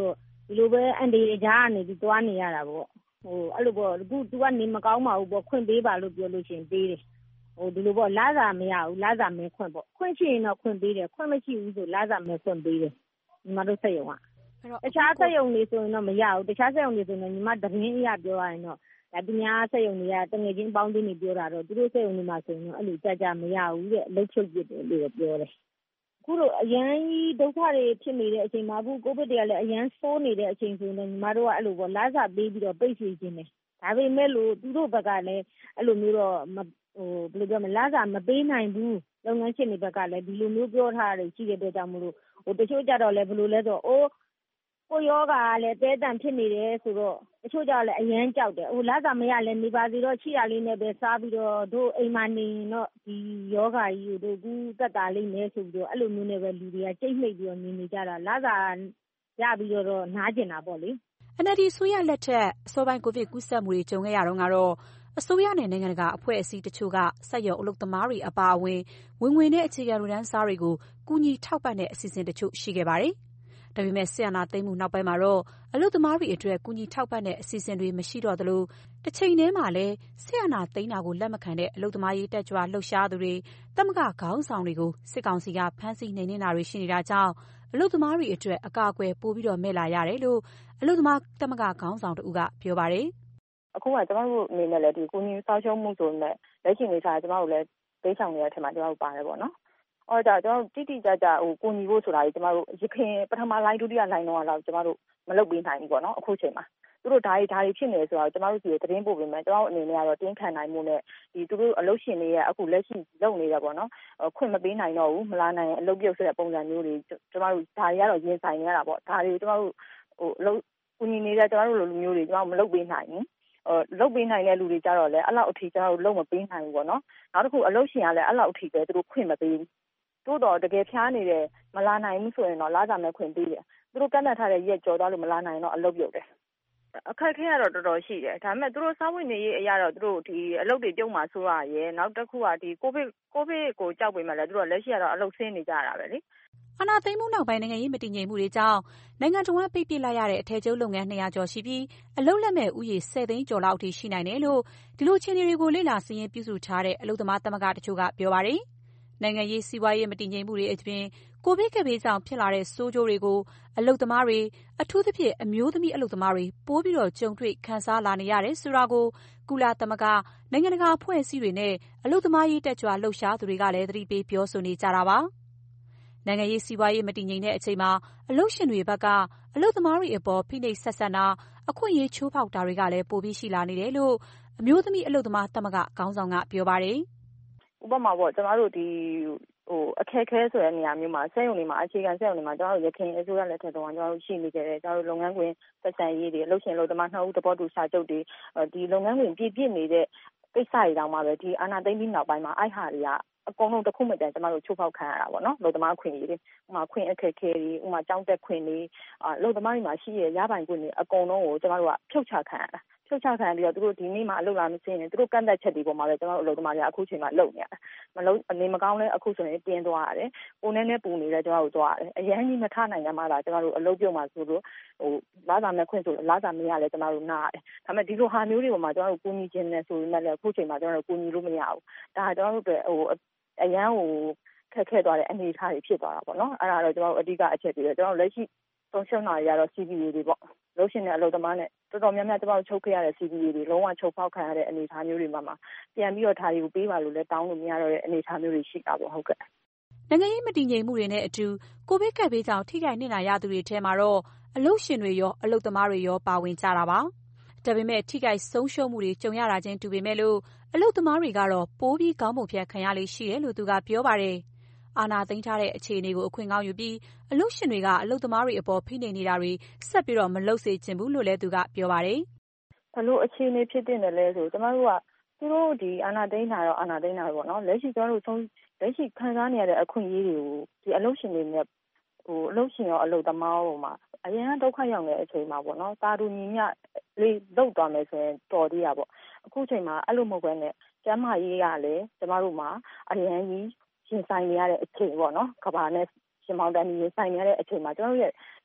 ဒီလိုပဲအန်ဒီကြားကနေပြီးသွားနေရတာပေါ့ဟိုအဲ့လိုပေါ့အခု तू ကနေမကောင်းပါဘူးပေါ့ခွင့်ပေးပါလို့ပြောလို့ရှိရင်ပေးတယ်ဟိုဒီလိုပေါ့လာစာမရဘူးလာစာမဲခွင့်ပေါ့ခွင့်ရှိရင်တော့ခွင့်ပေးတယ်ခွင့်မရှိဘူးဆိုလာစာမဲခွင့်ပေးတယ်ညီမတို့စက်ရုံကတခြားစက်ရုံတွေဆိုရင်တော့မရဘူးတခြားစက်ရုံတွေဆိုရင်ညီမသတင်းအရပြောရရင်တော့ဒါသူများစက်ရုံတွေကတငယ်ချင်းပေါင်းတင်းနေပြောတာတော့သူတို့စက်ရုံတွေမှာဆိုရင်တော့အဲ့လိုကြကြမရဘူးတဲ့အလုပ်ချုပ်ပြတယ်လို့ပြောတယ်အခုတော့အရန်ကြီးဒုက္ခတွေဖြစ်နေတဲ့အချိန်မှာအခုကိုဗစ်တွေကလည်းအရန်ဆိုးနေတဲ့အချိန်ဆိုရင်ညီမတို့ကအဲ့လိုပေါ့လာစာပေးပြီးတော့ပိတ်စီခြင်းတယ်ဒါပေမဲ့လို့သူတို့ဘက်ကလည်းအဲ့လိုမျိုးတော့ဟိုဘယ်လိုပြောမလဲလာစာမပေးနိုင်ဘူးလုပ်ငန်းရှင်တွေဘက်ကလည်းဒီလိုမျိုးပြောထားတယ်ရှိတဲ့အတွက်ကြောင့်မလို့ဟိုတချို့ကြတော့လည်းဘယ်လိုလဲဆိုအိုးကိုယောဂါလည်းတဲတန်ဖြစ်နေတယ်ဆိုတော့တချို့ကြလည်းအရန်ကြောက်တယ်ဟိုလာစာမရလည်းနေပါစီတော့ချိရလေးနဲ့ပဲစားပြီးတော့တို့အိမ်မှာနေတော့ဒီယောဂါကြီးကိုတို့ကူးတက်တာလေးနဲ့ဆိုပြီးတော့အဲ့လိုမျိုးနဲ့ပဲလူတွေကကြိတ်မိတ်ပြီးတော့နေနေကြတာလာစာရပြီးတော့နားကျင်တာပေါ့လေအန် အယ်လ် ဒီ အစိုးရလက်ထက်အစောပိုင်းကိုဗစ်ကူးစက်မှုတွေကြုံခဲ့ရတော့ကတော့အစိုးရနဲ့နိုင်ငံတကာအဖွဲ့အစည်းတချို့ကစက်ရုံအလုပ်သမားတွေအပါအဝင်ဝင်ငွေနဲ့အခြေခံလူတန်းစားတွေကိုကူညီထောက်ပံ့တဲ့အစီအစဉ်တချို့ရှိခဲ့ပါတယ်။ဒါပေမဲ့စစ်အာဏာသိမ်းမှုနောက်ပိုင်းမှာတော့အလုပ်သမားတွေအတွက်ကူညီထောက်ပံ့တဲ့အစီအစဉ်တွေမရှိတော့သလိုတစ်ချိန်တည်းမှာလည်းစစ်အာဏာသိမ်းတာကိုလက်မခံတဲ့အလုပ်သမားရေးတက်ကြွလှုပ်ရှားသူတွေသမဂ္ဂခေါင်းဆောင်တွေကိုစစ်ကောင်စီကဖမ်းဆီးနှိမ်နင်းတာတွေရှိနေတာကြောင့်အလုပ်သမားတွေအတွက်အကာအကွယ်ပိုပြီးတော့မဲ့လာရတယ်လို့အလုပ်သမားသမဂ္ဂခေါင်းဆောင်တဦးကပြောပါတယ်။အခုကကျမတို့အနေနဲ့လည်းဒီကိုကြီးစောက်ရှုံးမှုဆိုနဲ့လက်ရှိနေစားကျမတို့လည်းပေးဆောင်နေတဲ့အထက်မှာကျမတို့ပါတယ်ပေါ့နော်။အော်ဒါကျမတို့တိတိကျကျဟိုကိုကြီးဖို့ဆိုတာကြီးကျမတို့ရခင်ပထမလိုင်းဒုတိယလိုင်းတော့တော့ကျမတို့မလုပ်ပေးနိုင်ဘူးပေါ့နော်အခုချိန်မှာသူတို့ဓာရီဓာရီဖြစ်နေဆိုတော့ကျမတို့ဒီသတင်းပို့ပေးမယ်ကျမတို့အနေနဲ့ကတော့တင်းခံနိုင်မှုနဲ့ဒီသူတို့အလုပ်ရှင်တွေရဲ့အခုလက်ရှိလုပ်နေရပေါ့နော်ခွင့်မပေးနိုင်တော့ဘူးမလာနိုင်အလုပ်ပြုတ်ဆိုတဲ့ပုံစံမျိုးတွေကျမတို့ဓာရီကတော့ရင်ဆိုင်နေရတာပေါ့ဓာရီကျမတို့ဟိုအလုပ်ကိုကြီးနေတဲ့ကျမတို့လိုလူမျိုးတွေကျမတို့မလုပ်ပေးနိုင်ဘူးလုပ်ပေးနိုင်တဲ့လူတွေကြတော့လည်းအဲ့လောက်အထိကျွန်တော်တို့လုပ်မပေးနိုင်ဘူးပေါ့နော်နောက်တစ်ခုအလုပ်ရှင်ကလည်းအဲ့လောက်အထိပဲသူတို့ခွင့်မပေးဘူးတိုးတော့တကယ်ဖျားနေတယ်မလာနိုင်ဘူးဆိုရင်တော့လာကြမယ်ခွင့်ပေးတယ်သူတို့ကန့်သတ်ထားတဲ့ရက်ကြော်သွားလို့မလာနိုင်တော့အလုပ်ပြုတ်တယ်အခက်ခဲကတော့တော်တော်ရှိတယ်ဒါပေမဲ့သူတို့စားဝင်နေရေးအရာတော့သူတို့ဒီအလုပ်တွေပြုတ်မှာဆိုရရဲ့နောက်တစ်ခုကဒီကိုဗစ်ကိုဗစ်ကိုကြောက်ပေမဲ့လည်းသူတို့လက်ရှိကတော့အလုပ်ဆင်းနေကြတာပဲလေအာဏာသိမ်းမှုနောက်ပိုင်းနိုင်ငံရေးမတည်ငြိမ်မှုတွေကြောင့်နိုင်ငံတော်ဝန်ပိတ်ပစ်လိုက်ရတဲ့အထည်ချုပ်လုပ်ငန်းနှစ်ရာကျော်ရှိပြီးအလုပ်လက်မဲ့ဥယျာဉ်ဆယ်သိန်းကျော်လောက်အထိရှိနိုင်တယ်လို့ဒီလိုအခြေအနေတွေကိုလေ့လာစည်းရင်းပြုစုထားတဲ့အလုပ်သမားသမဂ္ဂတချို့ကပြောပါတယ်။နိုင်ငံရေးစီးပွားရေးမတည်ငြိမ်မှုတွေအပြင်ကိုဗစ်ကပ်ဘေးကြောင့်ဖြစ်လာတဲ့ဆိုးကျိုးတွေကိုအလုပ်သမားတွေအထူးသဖြင့်အမျိုးသမီးအလုပ်သမားတွေပိုးပြီးတော့ကြုံတွေ့ခံစားလာနေရတယ်ဆိုတာကိုကုလသမဂ္ဂနိုင်ငံတကာအဖွဲ့အစည်းတွေနဲ့အလုပ်သမားရေးတက်ကြွလှုပ်ရှားသူတွေကလည်းသတိပေးပြောဆိုနေကြတာပါ။နိုင်ငံရေးစီးပွားရေးမတည်ငြိမ်တဲ့အချိန်မှာအလုပ်ရှင်တွေဘက်ကအလုပ်သမားတွေအပေါ်ဖိနှိပ်ဆက်ဆံတာအခွင့်အရေးချိုးဖောက်တာတွေကလည်းပိုပြီးရှိလာနေတယ်လို့အမျိုးသမီးအလုပ်သမားသမဂ္ဂခေါင်းဆောင်ကပြောပါတယ်။ဥပမာပေါ့ကျမတို့ဒီဟိုအခက်ခဲဆိုတဲ့နေရာမျိုးမှာစက်ရုံတွေမှာအခြေခံစက်ရုံတွေမှာကျမတို့ရခိုင်အစိုးရလက်ထက်တုန်းကကျမတို့ရှိနေကြတယ်ကျမတို့လုပ်ငန်းခွင်ဆက်ဆံရေးတွေအလုပ်ရှင်အလုပ်သမားနှစ်ဦးတပေါ်တူစာချုပ်တွေဒီလုပ်ငန်းခွင်ပြည့်ပြည့်နေတဲ့ကိစ္စတွေတောင်မှပဲဒီအာဏာသိမ်းပြီးနောက်ပိုင်းမှာအိုက်ဟာတွေကအကုန်လုံးတစ်ခုမှတည်းကျမတို့ချိုးဖောက်ခံရတာပေါ့နော်လူသမားခွင့်ရေးတွေဥမာခွင့်အခက်ခဲတွေဥမာကြောင်းတက်ခွင့်တွေအလူသမားတွေမှာရှိရရပိုင်ခွင့်တွေအကုန်လုံးကိုကျမတို့ကဖြုတ်ချခံရတာဖြုတ်ချခံပြီးတော့သူတို့ဒီနေ့မှအလုပ်လာမစင်းရင်သူတို့ကန့်သက်ချက်တွေပေါ်မှာပဲကျမတို့အလုပ်သမားတွေအခုချိန်မှာလုပ်နေရတာမလုပ်အနေမကောင်းလဲအခုဆိုရင်တင်းသွားရတယ်ပုံနဲ့နဲ့ပူနေလဲကျမတို့သွားရတယ်အရင်ကြီးမထနိုင်ကြမှာလားကျမတို့အလုပ်ပြုတ်မှာဆိုလို့ဟိုလာစာမဲ့ခွင့်ဆိုလာစာမရလဲကျမတို့နားရတယ်ဒါပေမဲ့ဒီလိုဟာမျိုးတွေပေါ်မှာကျမတို့ကူညီခြင်းနဲ့ဆိုရင်လည်းအခုချိန်မှာကျမတို့ကူညီလို့မရဘူးဒါကကျမတို့တွေဟိုအရန်ဟိုခက်ခဲသွားတဲ့အနေအထားတွေဖြစ်သွားတာပေါ့နော်အဲ့ဒါတော့ကျွန်တော်တို့အဓိကအချက်တွေပဲကျွန်တော်တို့လက်ရှိဆုံးရှုံးတာတွေကတော့ စီ ပီ အေ တွေပေါ့လို့ရှင်တဲ့အလုပ်သမားနဲ့တော်တော်များများကျွန်တော်တို့ချုပ်ခဲ့ရတဲ့ စီ ပီ အေ တွေလုံးဝချုပ်ဖောက်ခံရတဲ့အနေအထားမျိုးတွေမှာမှာပြန်ပြီးတော့ဒါတွေကိုပေးပါလို့လဲတောင်းလို့မရတော့တဲ့အနေအထားမျိုးတွေရှိတာပေါ့ဟုတ်ကဲ့နိုင်ငံရေးမတည်ငြိမ်မှုတွေနဲ့အတူကိုဗစ်ကပ်ဘေးကြောင့်ထိခိုက်နစ်နာရသူတွေထဲမှာတော့အလုပ်ရှင်တွေရောအလုပ်သမားတွေရောပါဝင်ကြတာပါဒါပေမဲ့ထိခိုက်ဆုံးရှုံးမှုတွေကြုံရတာချင်းတူပေမဲ့လို့အလုပ်သမားတွေကတော့ပိုးပြီးကောင်းပုံဖြတ်ခံရလေးရှိတယ်လို့သူကပြောပါတယ်။အာဏာသိမ်းထားတဲ့အခြေအနေကိုအခွင့်ကောင်းယူပြီးအလုပ်ရှင်တွေကအလုပ်သမားတွေအပေါ်ဖိနှိပ်နေတာတွေဆက်ပြီးတော့မလုပ်စေချင်ဘူးလို့လည်းသူကပြောပါတယ်။ဘလို့အခြေအနေဖြစ်တဲ့လဲဆိုကျမတို့ကသူတို့ဒီအာဏာသိမ်းတာတော့အာဏာသိမ်းတာပေါ့နော်လက်ရှိကျမတို့ဆုံးလက်ရှိခံစားနေရတဲ့အခွင့်အရေးတွေကိုဒီအလုပ်ရှင်တွေနဲ့ဟိုအလုပ်ရှင်ရောအလုပ်သမားရောမှာအရင်ကဒုက္ခရောက်နေတဲ့အချိန်မှာပေါ့နော်တာတူညီမျှလေးလောက်သွားမယ်ဆိုရင်တော်သေးတာပေါ့အခုချိန်မှာအဲ့လိုမဟုတ်ဘဲနဲ့ကျမကြီးကလည်းကျမတို့မှာအရင်ကြီးရှင်ဆိုင်နေရတဲ့အချိန်ပေါ့နော်ကဘာနဲ့ရှင်မောင်တန်းကြီးရှင်ဆိုင်နေရတဲ့အချိန်မှာကျမတို့ရဲ့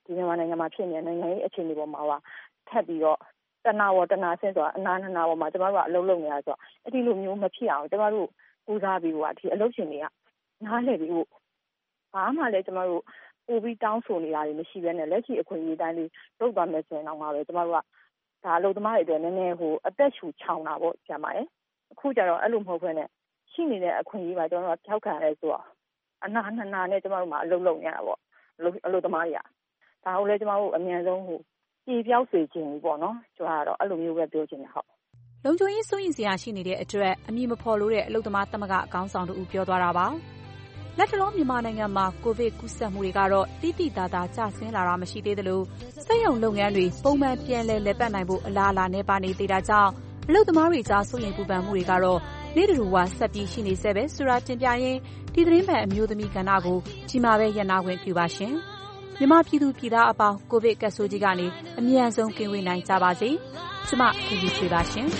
ဒီမြန်မာနိုင်ငံမှာဖြစ်နေတဲ့နိုင်ငံရေးအခြေအနေပေါ်မှာပါထပ်ပြီးတော့တနာဝတနာဆင်းဆိုတာအနာနာပေါ်မှာကျမတို့ကအလုပ်လုပ်နေရဆိုတော့အဲ့ဒီလိုမျိုးမဖြစ်အောင်ကျမတို့ပူစားပြီးတော့ဒီအလုပ်ရှင်တွေကနားလည်ပြီးတော့ဘာမှလည်းကျမတို့ပို့ပြီးတောင်းဆိုနေတာတွေမရှိဘဲနဲ့လက်ရှိအခွင့်အရေးတိုင်းလေးလုပ်သွားမယ်ဆိုရင်တော့မှာပဲကျမတို့ကဒါအလုပ်သမားတွေအတွက်နည်းနည်းဟိုအသက်ရှူချောင်တာပေါ့ကျမရဲ့အခုကျတော့အဲ့လိုမဟုတ်ဘဲနဲ့ရှိနေတဲ့အခွင့်အရေးပါကျမတို့ကဖြောက်ခံရဲဆိုတော့အနာနာနာနဲ့ကျမတို့မှအလုပ်လုပ်နေရတာပေါ့အလုပ်သမားတွေကဒါဟုတ်လဲကျမတို့အများဆုံးဟိုပြေပြောက်စေခြင်းပေါ့နော်ကျမကတော့အဲ့လိုမျိုးပဲပြောချင်တယ်ဟုတ်လုံခြုံရေးစိုးရင်စရာရှိနေတဲ့အတွက်အမည်မဖော်လို့တဲ့အလုပ်သမားသမဂ္ဂအကောင်းဆောင်တို့ပြောသွားတာပါလက်တလုံးမြန်မာနိုင်ငံမှာကိုဗစ်ကူးစက်မှုတွေကတော့တိတိတသာကျဆင်းလာတာမရှိသေးသလိုစက်ရုံလုပ်ငန်းတွေပုံမှန်ပြန်လည်လည်ပတ်နိုင်ဖို့အလားအလာနဲ့ပါနေသေးတာကြောင့်အလုပ်သမားတွေကြားစိုးရိမ်ပူပန်မှုတွေကတော့နေ့တူဝါဆက်ပြီးရှိနေဆဲပဲဆိုတာတင်ပြရင်းဒီသတင်းမှန်အမျိုးသမီးကဏ္ဍကိုကြီးမားပဲရနာခွင့်ပြုပါရှင်မြန်မာပြည်သူပြည်သားအပေါင်းကိုဗစ်ကပ်ဆိုးကြီးကနေအမြန်ဆုံးကင်းဝေးနိုင်ကြပါစေကျမခင်ကြီးချွေပါရှင်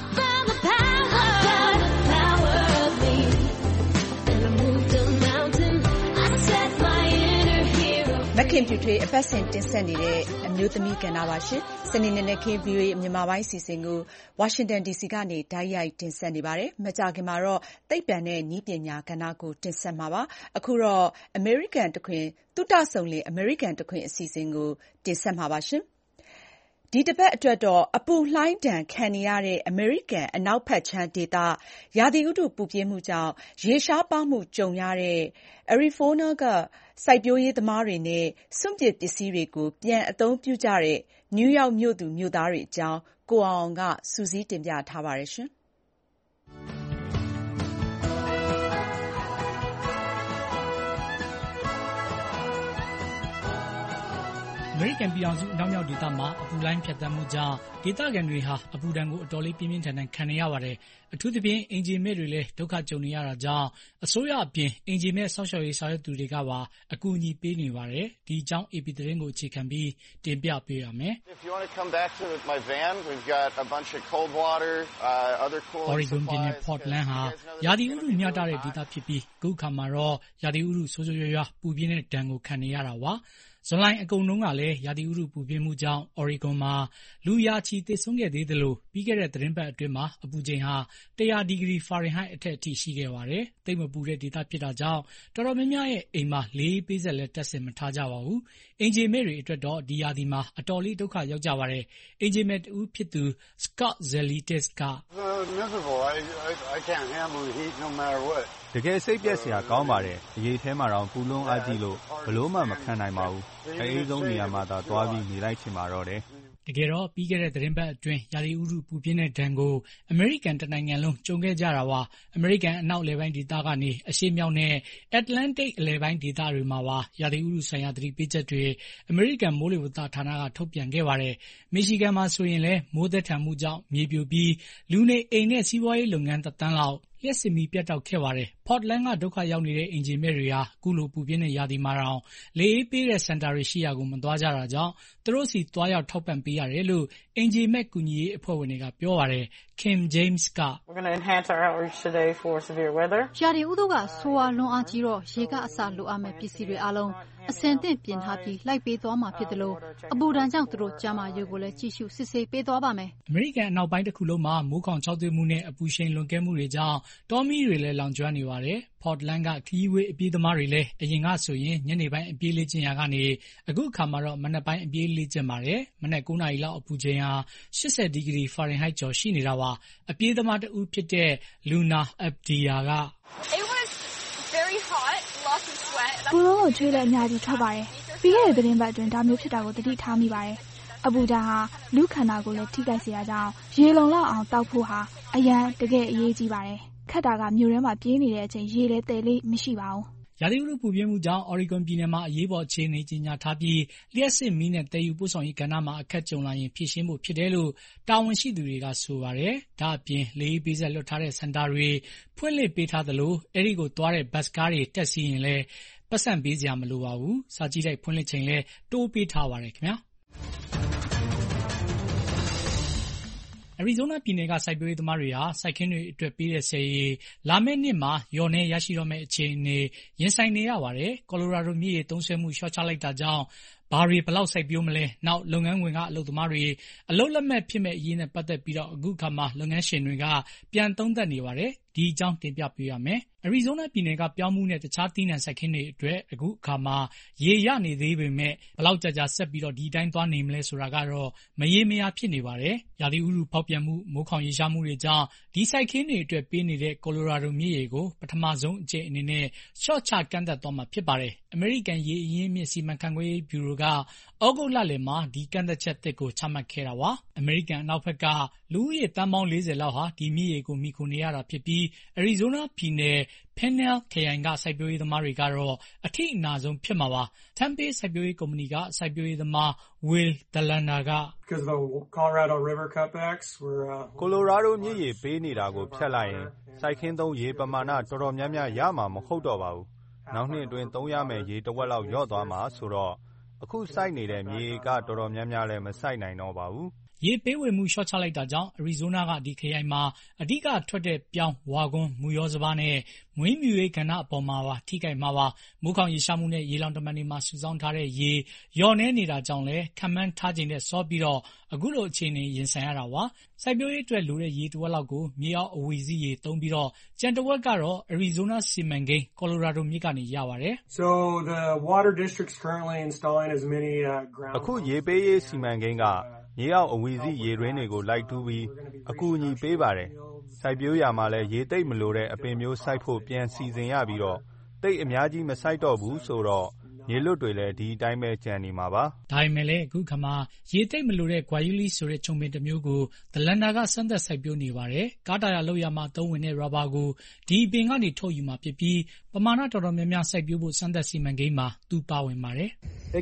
မခင်ဖြူထွေးအပတ်စဉ်တင်ဆက်နေတဲ့အမျိုးသမီးကဏ္ဍပါရှင်။စနေနေ့နဲ့ခင်း ဗွီအိုအေမြန်မာပိုင်းစီစဉ်ကိုဝါရှင်တန်ဒီစီကနေတိုက်ရိုက်တင်ဆက်နေပါတယ်။မကြာခင်မှာတော့သိပ္ပံနဲ့နည်းပညာကဏ္ဍကိုတင်ဆက်မှာပါ။အခုတော့အမေရိကန်တခွင်သုတဆုံလင်အမေရိကန်တခွင်အစီအစဉ်ကိုတင်ဆက်မှာပါရှင်။ဒီတစ်ပတ်အတွက်တော့အပူလှိုင်းဒဏ်ခံနေရတဲ့အမေရိကန်အနောက်ဘက်ခြမ်းဒေသရာသီဥတုပူပြင်းမှုကြောင့်ရေရှားပါမှုကြုံရတဲ့အရီဖိုနာကစိုက်ပျိုးရေးသမားတွေနဲ့စွန့်ပစ်ပစ္စည်းတွေကိုပြန်အသုံးပြုကြတဲ့နယူးယောက်မြို့သူမြို့သားတွေအကြောင်းကိုအောင်အောင်ကစူးစီးတင်ပြထားပါတယ်ရှင်။အမေရိကန်ပြည်ထောင်စုအနောက်မြောက်ဒေသမှာအပူလှိုင်းဖြတ်သန်းမှုကြောင့်ဒေသခံတွေဟာအပူဒဏ်ကိုအတော်လေးပြင်းပြင်းထန်ထန်ခံနေရပါတယ်။အထူးသဖြင့်အင်ဂျင်မဲ့တွေလည်းဒုက္ခကြုံနေရတာကြောင့်အစိုးရအပြင်အင်ဂျင်မဲ့စောင့်ရှောက်ရေးဆောင်ရွက်သူတွေကပါအကူအညီပေးနေပါတယ်။ဒီအကြောင်း အေပီ သတင်းကိုအခြေခံပြီးတင်ပြပေးရမယ်။ Oregon ပြည်နယ် Portland ဟာရာသီဥတုမျှတတဲ့ဒေသဖြစ်ပြီးအခုအခါမှာတော့ရာသီဥတုဆိုးဆိုးရွားရွားပူပြင်းတဲ့ဒဏ်ကိုခံနေရတာပါ။ဇွန်လအကုန်လုံးကလည်းရာသီဥတုပူပြင်းမှုကြောင့် Oregon မှာလူရာချီသေဆုံးခဲ့သေးသလိုပြီးခဲ့တဲ့သီတင်းပတ်အတွင်းမှာအပူချိန်ဟာ၁၀၀ဒီဂရီဖာရင်ဟိုက်အထက်အထိရှိခဲ့ပါတယ်။သိပ်မပူတဲ့ဒေသဖြစ်တာကြောင့်တော်တော်များများရဲ့အိမ်မှာလေအေးပေးစက်လည်းတပ်ဆင်မထားကြပါဘူး။အင်ဂျင်မဲ့တွေအတွက်တော့ဒီရာသီမှာအတော်လေးဒုက္ခရောက်ကြပါတယ်။အင်ဂျင်မဲ့တဦးဖြစ်သူ Scott Zelitis ကတကယ်စိတ်ပျက်စရာကောင်းပါတယ်။အရေးထဲမှာတော့ပူလွန်းအားကြီးလို့ဘလို့မှမခံနိုင်ပါဘူး။အအေးဆုံးနေရာမှာသာသွားပြီးနေလိုက်ချင်ပါတော့တယ်။တကယ်တော့ပြီးခဲ့တဲ့သီတင်းပတ်အတွင်းရာသီဥတုပူပြင်းတဲ့ဒဏ်ကိုအမေရိကန်တနိုင်ငံလုံးကြုံခဲ့ကြတာပါ။အမေရိကန်အနောက်အလယ်ပိုင်းဒေသကနေအရှေ့မြောက်နဲ့အတ္တလန္တိတ်အလယ်ပိုင်းဒေသတွေမှာပါရာသီဥတုဆိုင်ရာသတိပေးချက်တွေအမေရိကန်မိုးလေဝသဌာနကထုတ်ပြန်ခဲ့ပါတယ်။မီရှီဂန်မှာဆိုရင်လည်းမိုးသက်ထန်မှုကြောင့်မြေပြိုပြီးလူနေအိမ်နဲ့စီးပွားရေးလုပ်ငန်းတစ်သန်းလောက်လျှက်စစ်မီးပြတ်တောက်ခဲ့ပါတယ်။ Portland ကဒုက္ခရောက်နေတဲ့အင်ဂျင်မဲ့တွေဟာအခုလိုပူပြင်းတဲ့ရာသီမှာတောင်လေအေးပေးတဲ့စင်တာတွေရှိရာကိုမသွားကြတာကြောင့်သူတို့စီသွားရောက်ထောက်ပံ့ပေးရတယ်လို့အင်ဂျင်မဲ့ကူညီရေးအဖွဲ့ဝင်တွေကပြောပါတယ်။ Kim James ကရာသီဥတုကဆိုးဝါးလွန်းအားကြီးတော့ရေကအစလိုအပ်မဲ့ပစ္စည်းတွေအားလုံးအဆင်သင့်ပြင်ထားပြီးလိုက်ပေးသွားမှာဖြစ်တယ်လို့အပူဒဏ်ကြောင့်သူတို့ကျန်းမာရေးကိုလည်းကြည့်ရှုစစ်ဆေးပေးသွားပါမယ်။အမေရိကန်အနောက်ပိုင်းတစ်ခုလုံးမှာမိုးခေါင်ခြောက်သွေ့မှုနဲ့အပူရှိန်လွန်ကဲမှုတွေကြောင့်တောမီးတွေလည်းလောင်ကျွမ်းနေပါတယ်။ Portland ကခရီးဝေးအပြေးသမားတွေလည်းအရင်ကဆိုရင်ညနေပိုင်းအပြေးလေ့ကျင့်ရာကနေအခုအခါမှာတော့မနက်ပိုင်းအပြေးလေ့ကျင့်ပါတယ်။မနက်၉နာရီလောက်အပူချိန်ဟာ၈၀ဒီဂရီဖာရင်ဟိုက်ကျော်ရှိနေတာပါ။အပြေးသမားတဦးဖြစ်တဲ့ Luna Abdiya ကပူလုံးကိုချွေးလည်းအများကြီးထွက်ပါတယ်။ပြီးခဲ့တဲ့သတင်းပတ်အတွင်းဒါမျိုးဖြစ်တာကိုသတိထားမိပါတယ်။အပူဓာတ်ဟာလူခန္ဓာကိုယ်လည်းထိခိုက်စေတာကြောင့်ရေလုံလောက်အောင်တောက်ဖို့ဟာအရန်တကယ်အရေးကြီးပါတယ်။ခက်တာကမြို့ထဲမှာပြေးနေတဲ့အချိန်ရေလည်းတည်လေးမရှိပါဘူး။ရာသီဥတုပူပြင်းမှုကြောင့် Oregon ပြည်နယ်မှာအရေးပေါ်အခြေအနေကြေညာထားပြီးလျှပ်စစ်မီးနဲ့သယ်ယူပို့ဆောင်ရေးကဏ္ဍမှာအခက်ကြုံလာရင်ဖြေရှင်းဖို့ဖြစ်တယ်လို့တာဝန်ရှိသူတွေကဆိုပါတယ်။ဒါ့အပြင်လေအေးပေးစက်လွှတ်ထားတဲ့စင်တာတွေဖွင့်လှစ်ပေးထားသလိုအဲဒီကိုသွားတဲ့ဘတ်စ်ကားတွေတက်စီးရင်လည်းပတ်စံပေးစရာမလိုပါဘူး။စာကြည့်တိုက်ဖွင့်လှစ်ချိန်လည်းတိုးပေးထားပါတယ်ခင်ဗျာ။အရီဇိုးနားပြည်နယ်ကစိုက်ပျိုးရေးသမားတွေဟာစိုက်ခင်းတွေအတွက်ပေးတဲ့ဆည်ရေလာမယ့်နှစ်မှာလျော်နည်းရရှိတော့မယ့်အခြေအနေရင်ဆိုင်နေရပါတယ်။ကော်လိုရာဒိုမြစ်ရေသုံးစွဲမှုလျှော့ချလိုက်တာကြောင့်ဘာတွေဘယ်လောက်စိုက်ပျိုးမလဲ။နောက်လုပ်ငန်းခွင်ကအလုပ်သမားတွေအလုပ်လက်မဲ့ဖြစ်မယ့်အရေးနဲ့ပတ်သက်ပြီးအခုအခါမှာလုပ်ငန်းရှင်တွေကပြန်သုံးသပ်နေပါတယ်။ဒီအကြောင်းတင်ပြပေးပါမယ်။ အရီဇိုးနားပြည်နယ်ကပြောင်းဖူးနဲ့တခြားသီးနှံစိုက်ခင်းတွေအတွက်အခုအခါမှာရေရနေသေးပေမယ့်ဘယ်လောက်ကြာကြာဆက်ပြီးဒီအတိုင်းသွားနေမလဲဆိုတာကတော့မရေမရာဖြစ်နေပါတယ်။ရာသီဥတုဖောက်ပြန်မှု၊မိုးခေါင်ရေရှားမှုတွေကြောင့်ဒီစိုက်ခင်းတွေအတွက်ပေးနေတဲ့ကိုလိုရာဒိုမြစ်ရေကိုပထမဆုံးအကြိမ်အနေနဲ့လျှော့ချကန့်သတ်သွားမှာဖြစ်ပါတယ်။အမေရိကန်ရေအရင်းအမြစ်စီမံခန့်ခွဲရေးဗျူရိုကဩဂုတ်လလယ်မှာဒီကန့်သတ်ချက်သစ်ကိုချမှတ်ခဲ့တာပါ။အမေရိကန်အနောက်ဘက်ကလူဦးရေသန်းပေါင်းလေးဆယ်လောက်ဟာဒီမြစ်ရေကိုမှီခိုနေရတာဖြစ်ပြီးအရီဇိုးနားပြည်နယ်Pennell ခရိုင်ကစိုက်ပျိုးရေးသမားတွေကတော့အထိအနာဆုံးဖြစ်မှာပါ။ Tempe စိုက်ပျိုးရေးကုမ္ပဏီကစိုက်ပျိုးရေးသမား Will Delander ကကိုလိုရာဒိုမြစ်ရေပေးနေတာကိုဖျက်လိုက်ရင်စိုက်ခင်းသုံးရေပမာဏတော်တော်များများရမှာမဟုတ်တော့ပါဘူး။နောက်နှစ်အတွင်းသုံးရမယ့်ရေတဝက်လောက်လျော့သွားမှာဆိုတော့အခုစိုက်နေတဲ့မြေဧကတော်တော်များများလည်းမစိုက်နိုင်တော့ပါဘူး။ရေပေးဝေမှုလျှော့ချလိုက်တာကြောင့်အရီဇိုးနားကဒီခရိုင်မှာအဓိကထွက်တဲ့ပြောင်း၊ဝါခွန်း၊မုယောစပါးနဲ့မွေးမြူရေးကဏ္ဍအပေါ်မှာပါထိခိုက်မှာပါ။မိုးခေါင်ရေရှားမှုနဲ့ရေလှောင်တမံတွေမှာစုဆောင်းထားတဲ့ရေလျော့နည်းနေတာကြောင့်လည်းခန့်မှန်းထားချိန်ထက်စောပြီးအခုလိုအခြေအနေရင်ဆိုင်ရတာပါ။စိုက်ပျိုးရေးအတွက်လိုတဲ့ရေတဝက်လောက်ကိုမြေအောက်အဝီစိရေသုံးပြီးကျန်တဝက်ကတော့အရီဇိုးနားစီမံကိန်းကိုလိုရာဒိုမြစ်ကနေရပါတယ်။အခုရေပေးရေးစီမံကိန်းကမြေအောက်အဝီစိရေတွင်းတွေကိုလိုက်တူးပြီးအကူအညီပေးပါတယ်။စိုက်ပျိုးရာမှာလည်းရေသိပ်မလိုတဲ့အပင်မျိုးစိုက်ဖို့ပြန်စီစဉ်ရပြီးတော့သိပ်အများကြီးမစိုက်တော့ဘူးဆိုတော့မြေလွတ်တွေလည်းဒီအတိုင်းပဲကျန်နေမှာပါ။ဒါပေမဲ့လည်းအခုခါမှာရေသိပ်မလိုတဲ့ Guayuli ဆိုတဲ့ခြုံပင်တစ်မျိုးကို Delander ကစမ်းသပ်စိုက်ပျိုးနေပါတယ်။ကားတာယာလုပ်ရာမှာအသုံးဝင်တဲ့ရာဘာကိုဒီအပင်ကနေထုတ်ယူမှာဖြစ်ပြီးပမာဏတော်တော်များများစိုက်ပျိုးဖို့စမ်းသပ်စီမံကိန်းမှာသူပါဝင်ပါတယ်။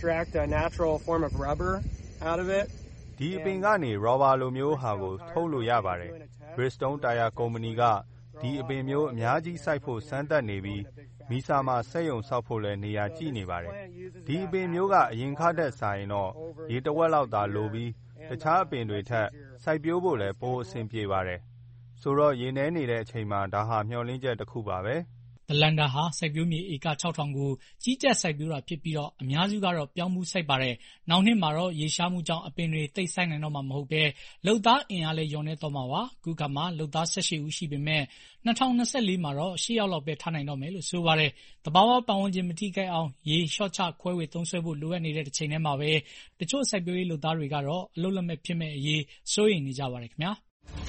ဒီအပင်ကနေရောဘာလိုမျိုးဟာကိုထုတ်လို့ရပါတယ်။ Bridgestone တာယာကုမ္ပဏီကဒီအပင်မျိုးအများကြီးစိုက်ဖို့စမ်းသပ်နေပြီးမီဆာမှာစက်ရုံဆောက်ဖို့လည်းနေရာကြည့်နေပါတယ်။ဒီအပင်မျိုးကအရင်ခါထက်စာရင်တော့ရေတဝက်လောက်သာလိုပြီးတခြားအပင်တွေထက်စိုက်ပျိုးဖို့လည်းပိုအဆင်ပြေပါတယ်။ဆိုတော့ရေနည်းနေတဲ့အချိန်မှာဒါဟာမျှော်လင့်ချက်တစ်ခုပါပဲ။ Delander ဟာစိုက်ပျိုးမြေဧကခြောက်ထောင်ကိုကြီးကြပ်စိုက်ပျိုးတာဖြစ်ပြီးအများစုကတော့ပြောင်းဖူးစိုက်ပါတယ်။နောက်နှစ်မှာတော့ရေရှားမှုကြောင့်အပင်တွေသိပ်စိုက်နိုင်တော့မှာမဟုတ်ဘဲလုပ်သားအင်အားလည်းလျော့နည်းသွားမှာပါ။အခုအခါမှာလုပ်သား၁၈ဦးရှိပေမယ့်၂၀၂၄မှာတော့၈ယောက်လောက်ပဲထားနိုင်တော့မယ်လို့ဆိုပါတယ်။သဘာဝပတ်ဝန်းကျင်မထိခိုက်အောင်ရေလျှော့ချခွဲဝေသုံးစွဲဖို့လိုအပ်နေတဲ့တချိန်တည်းမှာပဲတချို့စိုက်ပျိုးရေးလုပ်သားတွေကတော့အလုပ်လက်မဲ့ဖြစ်မယ့်အရေးစိုးရိမ်နေကြပါတယ်ခင်ဗျာ။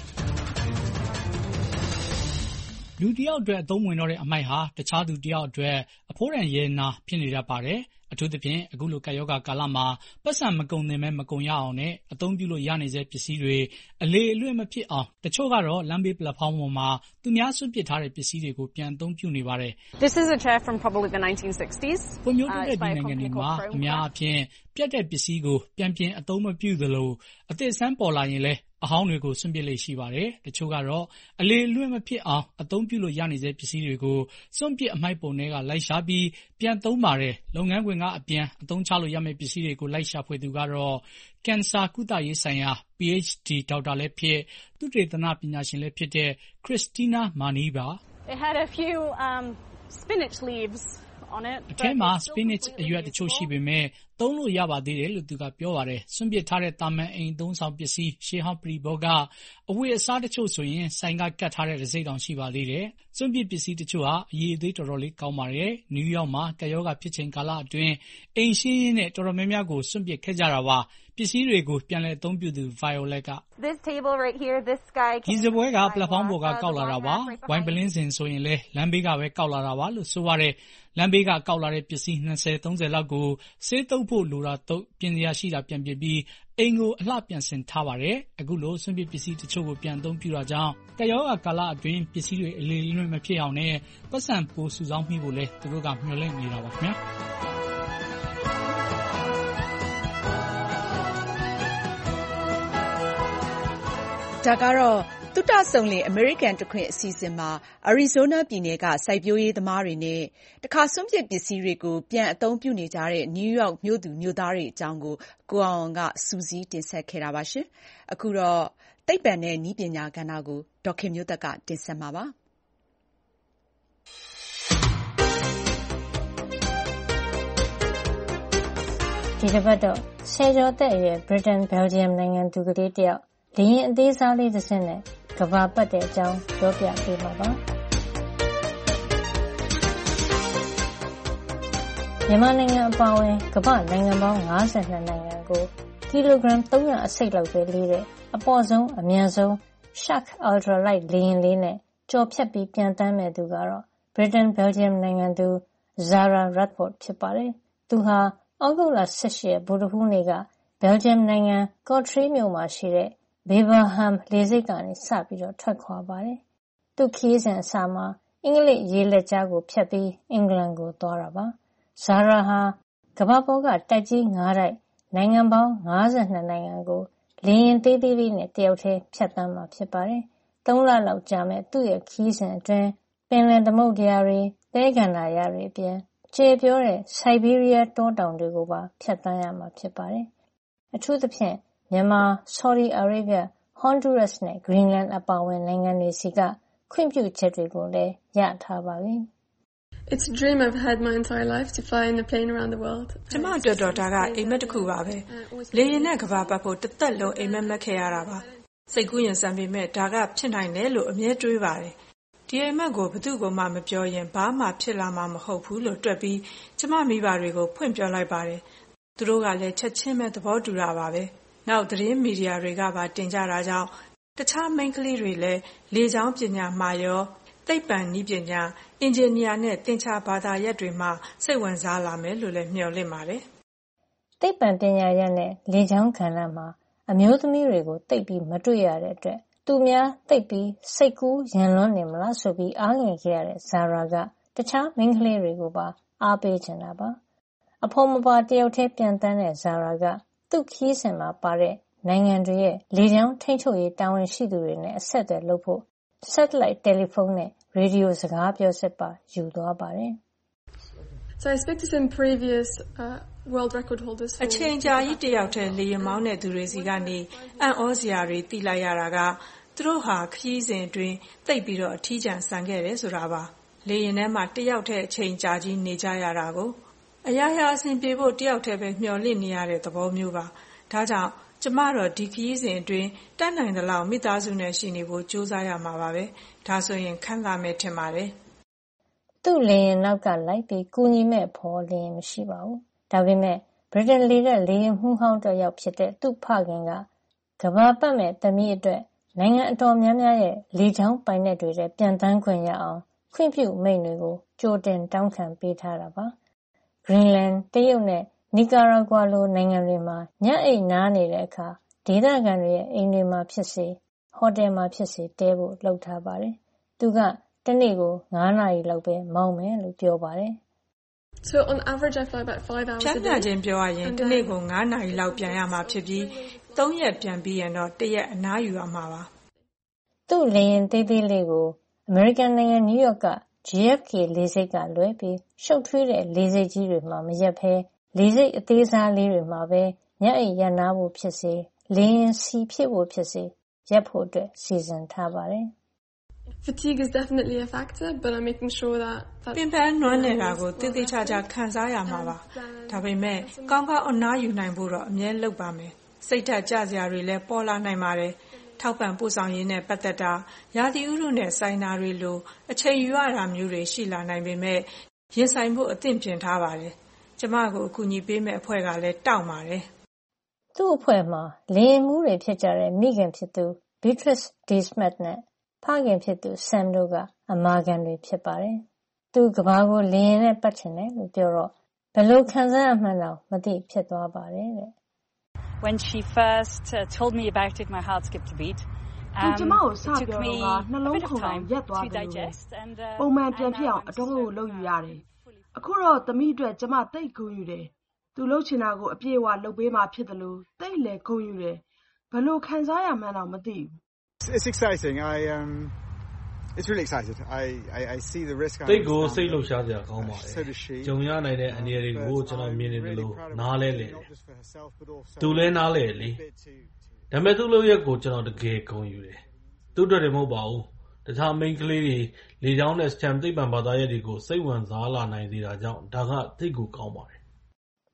လူတယောက်အတွက်အသုံးမဝင်တော့တဲ့အမှိုက်ဟာတခြားသူတယောက်အတွက်အဖိုးတန်ရတနာဖြစ်နေတတ်ပါတယ်။အထူးသဖြင့်အခုလိုကပ်ရောဂါကာလမှာပိုက်ဆံမကုန်သင့်ဘဲမကုန်ရအောင်နဲ့အသုံးပြုလို့ရနေဆဲပစ္စည်းတွေအလေအလွင့်မဖြစ်အောင်တချို့ကတော့လမ်းဘေးပလက်ဖောင်းပေါ်မှာသူများစွန့်ပစ်ထားတဲ့ပစ္စည်းတွေကိုပြန်အသုံးပြုနေပါတယ်။ဖွံ့ဖြိုးတိုးတက်ပြီးနိုင်ငံတွေမှာအများအားဖြင့်ပျက်တဲ့ပစ္စည်းကိုပြန်ပြင်အသုံးမပြုသလိုအသစ်အဆန်းပေါ်လာရင်လည်းအဟောင်းတွေကိုစွန့်ပစ်လေ့ရှိပါတယ်။တချို့ကတော့အလေအလွင့်မဖြစ်အောင်အသုံးပြုလို့ရနေဆဲပစ္စည်းတွေကိုစွန့်ပစ်အမှိုက်ပုံထဲကလိုက်ရှာပြီးပြန်သုံးပါတယ်။လုပ်ငန်းခွင်ကအပြန်အသုံးချလို့ရမယ့်ပစ္စည်းတွေကိုလိုက်ရှာဖွေသူကတော့ကင်ဆာကုသရေးဆိုင်ရာ PhD ဒေါက်တာလည်းဖြစ်သုတေသနပညာရှင်လည်းဖြစ်တဲ့ Christina Mani ပါ။အထဲမှာ spinach အရွက်တချို့ရှိပေမယ့်သုံးလို့ရပါသေးတယ်လို့သူကပြောပါတယ်။စွန့်ပစ်ထားတဲ့သာမန်အိမ်အသုံးအဆောင်ပစ္စည်းရှေးဟောင်းပရိဘောဂအဝတ်အစားတချို့ဆိုရင်ဆိုင်ကကပ်ထားတဲ့တံဆိပ်တောင်ရှိပါသေးတယ်။စွန့်ပစ်ပစ္စည်းတချို့ဟာအရည်အသွေးတော်တော်လေးကောင်းပါတယ်။နယူးယောက်မှာကပ်ရောဂါဖြစ်ချိန်ကာလအတွင်းအိမ်ရှင်းရင်းနဲ့တော်တော်များများကိုစွန့်ပစ်ခဲ့ကြတာပါ။ပစ္စည်းတွေကိုပြန်လည်အသုံးပြုသူ Violet ကဒီစားပွဲကပလက်ဖောင်းပေါ်ကကောက်လာတာပါ။ဝိုင်ပလင်းစင်ဆိုရင်လည်းလမ်းဘေးကပဲကောက်လာတာပါလို့ဆိုပါတယ်။လမ်းဘေးကကောက်လာတဲ့ပစ္စည်း၂၀-၃၀လောက်ကိုဆေးသုတ်ဖို့လိုတာသုတ်ပြင်စရာရှိတာပြန်ပြင်ပြီးအိမ်ကိုအလှပြန်ဆင်ထားပါတယ်။အခုလိုစွန့်ပစ်ပစ္စည်းတချို့ကိုပြန်အသုံးပြုတာကြောင့်ကပ်ရောဂါကာလအတွင်းပစ္စည်းတွေအလေအလွင့်မဖြစ်အောင်နဲ့ပိုက်ဆံပိုစုဆောင်းမိဖို့လည်းသူတို့ကမျှော်လင့်နေတာပါခင်ဗျာ။ဒါကတော့သုတစုံလင်အမေရိကန်တခွင်အစီအစဉ်မှာအရီဇိုးနားပြည်နယ်ကစိုက်ပျိုးရေးသမားတွေနဲ့တခါစွန့်ပစ်ပစ္စည်းတွေကိုပြန်အသုံးပြုနေကြတဲ့နယူးယောက်မြို့သူမြို့သားတွေအကြောင်းကိုကိုအောင်အောင်ကစူးစီးတင်ဆက်ခဲ့တာပါ။အခုတော့သိပ္ပံနဲ့နည်းပညာကဏ္ဍကိုဒေါ်ခင်မျိုးသက်ကတင်ဆက်မှာပါ။ဒီတစ်ပတ်တော့ဆယ်ကျော်သက်အရွယ် Britain Belgium နိုင်ငံသူကလေးတယောက်လေယာဉ်အသေးစားလေးတစ်စင်းနဲ့ကမ္ဘာပတ်တဲ့အကြောင်းပြောပြပေးပါပါမြန်မာနိုင်ငံအပါအဝင်ကမ္ဘာနိုင်ငံပေါင်း၅၂နိုင်ငံကိုကီလိုဂရမ်၃၀၀အစိတ်လောက်ပဲလေးတဲ့အပေါ်ဆုံးအမြန်ဆုံး Shark Ultralight လေယာဉ်လေးနဲ့ကြော်ဖြတ်ပြီးပြန်တမ်းမဲ့သူကတော့ Britain Belgium နိုင်ငံသူ Zara Radford ဖြစ်ပါတယ်။သူဟာဩဂုတ်လ၁၈ရက်ဗုဒ္ဓဟူးနေ့က Belgium နိုင်ငံ Kortrijk မြို့မှာရှိတဲ့ Beverham လေဆိပ်ကနေစပြီးတော့ထွက်ခွာပါတယ်။သူ့ခရီးစဉ်အစမှာအင်္ဂလိပ်ရေလက်ကြားကိုဖြတ်ပြီးအင်္ဂလန်ကိုသွားတာပါ။ Zara ဟာကမ္ဘာပေါ်ကတိုက်ကြီး၅တိုက်နိုင်ငံပေါင်း၅၂နိုင်ငံကိုလေယာဉ်သေးသေးလေးနဲ့တယောက်တည်းဖြတ်သန်းမှာဖြစ်ပါတယ်။သုံးလလောက်ကြာမဲ့သူ့ရဲ့ခရီးစဉ်အတွင်းပင်လယ်သမုဒ္ဒရာတွေသဲကန္တာရတွေအပြင်ကျယ်ပြောတဲ့ Siberia တောတောင်တွေကိုပါဖြတ်သန်းရမှာဖြစ်ပါတယ်။အထူးသဖြင့်မြန်မာ၊ Saudi Arabia, Honduras နဲ့ Greenland အပါအဝင်နိုင်ငံတွေဆီကခွင့်ပြုချက်တွေကိုလည်းရထားပါပြီ။ It's a dream I've had my entire life to fly in a plane around the world. ကျမအတွက်တော့ဒါကအိမ်မက်တစ်ခုပါပဲ။လေယာဉ်နဲ့ကမ္ဘာပတ်ဖို့တစ်သက်လုံးအိမ်မက်မက်ခဲ့ရတာပါ။စိတ်ကူးရင်ဆန်ပေမဲ့ဒါကဖြစ်နိုင်တယ်လို့အမြဲတွေးပါတယ်။ဒီအိမ်မက်ကိုဘယ်သူ့ကိုမှမပြောရင်ဘာမှဖြစ်လာမှာမဟုတ်ဘူးလို့တွက်ပြီးကျမမိဘတွေကိုဖွင့်ပြောလိုက်ပါတယ်။သူတို့ကလည်းချက်ချင်းပဲသဘောတူတာပါပဲ။နောက်သတင်းမီဒီယာတွေကပါတင်ကြတာကြောင့်တခြားမိန်းကလေးတွေလည်းလေကြောင်းပညာမှာရောသိပ္ပံနည်းပညာအင်ဂျင်နီယာနဲ့သင်္ချာဘာသာရပ်တွေမှာစိတ်ဝင်စားလာမယ်လို့လည်းမျှော်လင့်ပါတယ်။သိပ္ပံပညာရပ်နဲ့လေကြောင်းကဏ္ဍမှာအမျိုးသမီးတွေကိုသိပ်ပြီးမတွေ့ရတဲ့အတွက်သူများသိပ်ပြီးစိတ်ကူးရင်လွန်းနေမလားဆိုပြီးအားငယ်ခဲ့ရတဲ့ Zara ကတခြားမိန်းကလေးတွေကိုပါအားပေးချင်တာပါ။အဖော်မပါတယောက်တည်းပြန်တန်းတဲ့ Zara ကသူ့ခရီးစဉ်မှာပါတဲ့နိုင်ငံတွေရဲ့လေကြောင်းထိန်းချုပ်ရေးတာဝန်ရှိသူတွေနဲ့အဆက်အသွယ်လုပ်ဖို့ satellite telephone နဲ့ရေဒီယိုစကားပြောစက်ပါယူသွားပါတယ်။ So I spoke to some previous uh, world record holders. အချိန်ကြာကြီးတယောက်တည်းလေယာဉ်မောင်းတဲ့သူတွေစီကနေအံ့ဩစရာတွေသိလိုက်ရတာကသူတို့ဟာခရီးစဉ်အတွင်းသိပ်ပြီးတော့အထီးကျန်ဆန်ခဲ့တယ်ဆိုတာပါ။လေယာဉ်ထဲမှာတယောက်တည်းအချိန်ကြာကြီးနေကြရတာကိုအရာရာအဆင်ပြေဖို့တယောက်တည်းပဲမျှော်လင့်နေရတဲ့သဘောမျိုးပါ။ဒါကြောင့်ကျမတော့ဒီခရီးစဉ်အတွင်းတတ်နိုင်သလောက်မိသားစုနဲ့ရှိနေဖို့ကြိုးစားရမှာပါပဲ။ဒါဆိုရင်ခံစားမယ်ထင်ပါတယ်။သူ့လေယာဉ်နောက်ကလိုက်ပြီးကူညီမဲ့ဖော်လေယာဉ်မရှိပါဘူး။ဒါပေမဲ့ဗြိတိန်လေတဲ့လေယာဉ်မှူးဟောင်းတစ်ယောက်ဖြစ်တဲ့သူ့ဖခင်ကကမ္ဘာပတ်မဲ့သမီးအတွက်နိုင်ငံအတော်များများရဲ့လေကြောင်းပိုင်နက်တွေနဲ့ပြန်တန်းခွင့်ရအောင်ခွင့်ပြုမိန့်တွေကိုကြိုတင်တောင်းခံပေးထားတာပါ။ Greenland တရုတ်နဲ့နီကာရာဂွာလိုနိုင်ငံတွေမှာညအိတ်နားနေတဲ့အခါဒေသခံတွေရဲ့အိမ်တွေမှာဖြစ်စေဟိုတယ်မှာဖြစ်စေတဲဖို့လုပ်ထားပါတယ်။သူကတနေ့ကို၅နာရီလောက်ပဲမောင်းမယ်လို့ပြောပါတယ်။ So on average I fly about five hours a day. ကျန်ချင်းပြောရရင်တနေ့ကို၅နာရီလောက်ပြန်ရမှာဖြစ်ပြီး၃ရက်ပြန်ပြီးရင်တော့တစ်ရက်အနားယူရမှာပါ။သူ့လေယာဉ်သေးသေးလေးကိုအမေရိကန်နိုင်ငံနယူးယောက်က J F K လေဆိပ်ကလွဲပြီးရှုပ်ထွေးတဲ့လေဆိပ်ကြီးတွေမှာမရက်ဘဲလေဆိပ်အသေးစားလေးတွေမှာပဲညအိပ်ရနာဖို့ဖြစ်စေလေယာဉ်စီဖြစ်ဖို့ဖြစ်စေရက်ဖို့အတွက်စီစဉ်ထားပါတယ်။ Fatigue is definitely a factor, but I'm making sure that that ပင်ပန်းနွမ်းနေတာကိုတည်တည်ချာချာခံစားရမှာပါ။ဒါပေမဲ့ကောင်းကောင်းအနားယူနိုင်ဖို့တော့အမြဲလုပ်ပါမယ်။စိတ်ဓာတ်ကျစရာတွေလည်းပေါ်လာနိုင်ပါတယ်။ထောက်ပံ့ပို့ဆောင်ရေးနဲ့ပတ်သက်တာရာသီဥတုနဲ့ဆိုင်တာတွေလိုအချိန်ယူရတာမျိုးတွေရှိလာနိုင်ပေမဲ့ရင်ဆိုင်ဖို့အသင့်ပြင်ထားပါတယ်။ကျမကိုအကူအညီပေးမဲ့အဖွဲ့ကလည်းတောင်းပါတယ်။သူ့အဖွဲ့မှာလေယာဉ်မှူးတွေဖြစ်ကြတဲ့မိခင်ဖြစ်သူ Beatrice D. Smith နဲ့ဖခင်ဖြစ်သူ Sam တို့ကအမာခံတွေဖြစ်ပါတယ်။သူကဘာကိုလေယာဉ်နဲ့ပတ်ချင်တယ်လို့ပြောတော့ဘယ်လိုခံစားရမှန်းတော့မသိဖြစ်သွားပါတယ်တဲ့။ When she first uh, told me about it, my heart skipped a beat. Um, ကျမကိုစပြောတော့ကနှလုံးခုန်အောင်ရက်သွားတယ်လို့ပုံမှန်ပြန်ဖြစ်အောင်အတော်ကိုလုပ်ယူရတယ်။အခုတော့သမီးအတွက်ကျမသိတ်ဂုဏ်ယူတယ်။သူလှုပ်ချင်တာကိုအပြည့်အဝလုပ်ပေးမှဖြစ်တယ်လို့သိတ်လေဂုဏ်ယူတယ်။ဘယ်လိုခံစားရမှန်းတော့မသိဘူး။ It's exciting. I um it's really excited. I I I see the risk. တိတ်ကိုစိတ်လှုပ်ရှားစရာကောင်းပါတယ်။ကြုံရနိုင်တဲ့အနေအရာတွေကိုကျွန်တော်မြင်နေတယ်လို့နားလဲလေ။သူလည်းနားလဲလေ။ဒါပေမဲ့သူ့လုပ်ရက်ကိုကျွန်တော်တကယ်ဂုဏ်ယူတယ်။သူ့အတွက်တည်းမဟုတ်ပါဘူး။တခြားမိန်းကလေးတွေလေကြောင်းနဲ့ STEM သိပ္ပံဘာသာရပ်တွေကိုစိတ်ဝင်စားလာနိုင်စေတာကြောင့်ဒါကသိတ်ကိုကောင်းပါတယ်။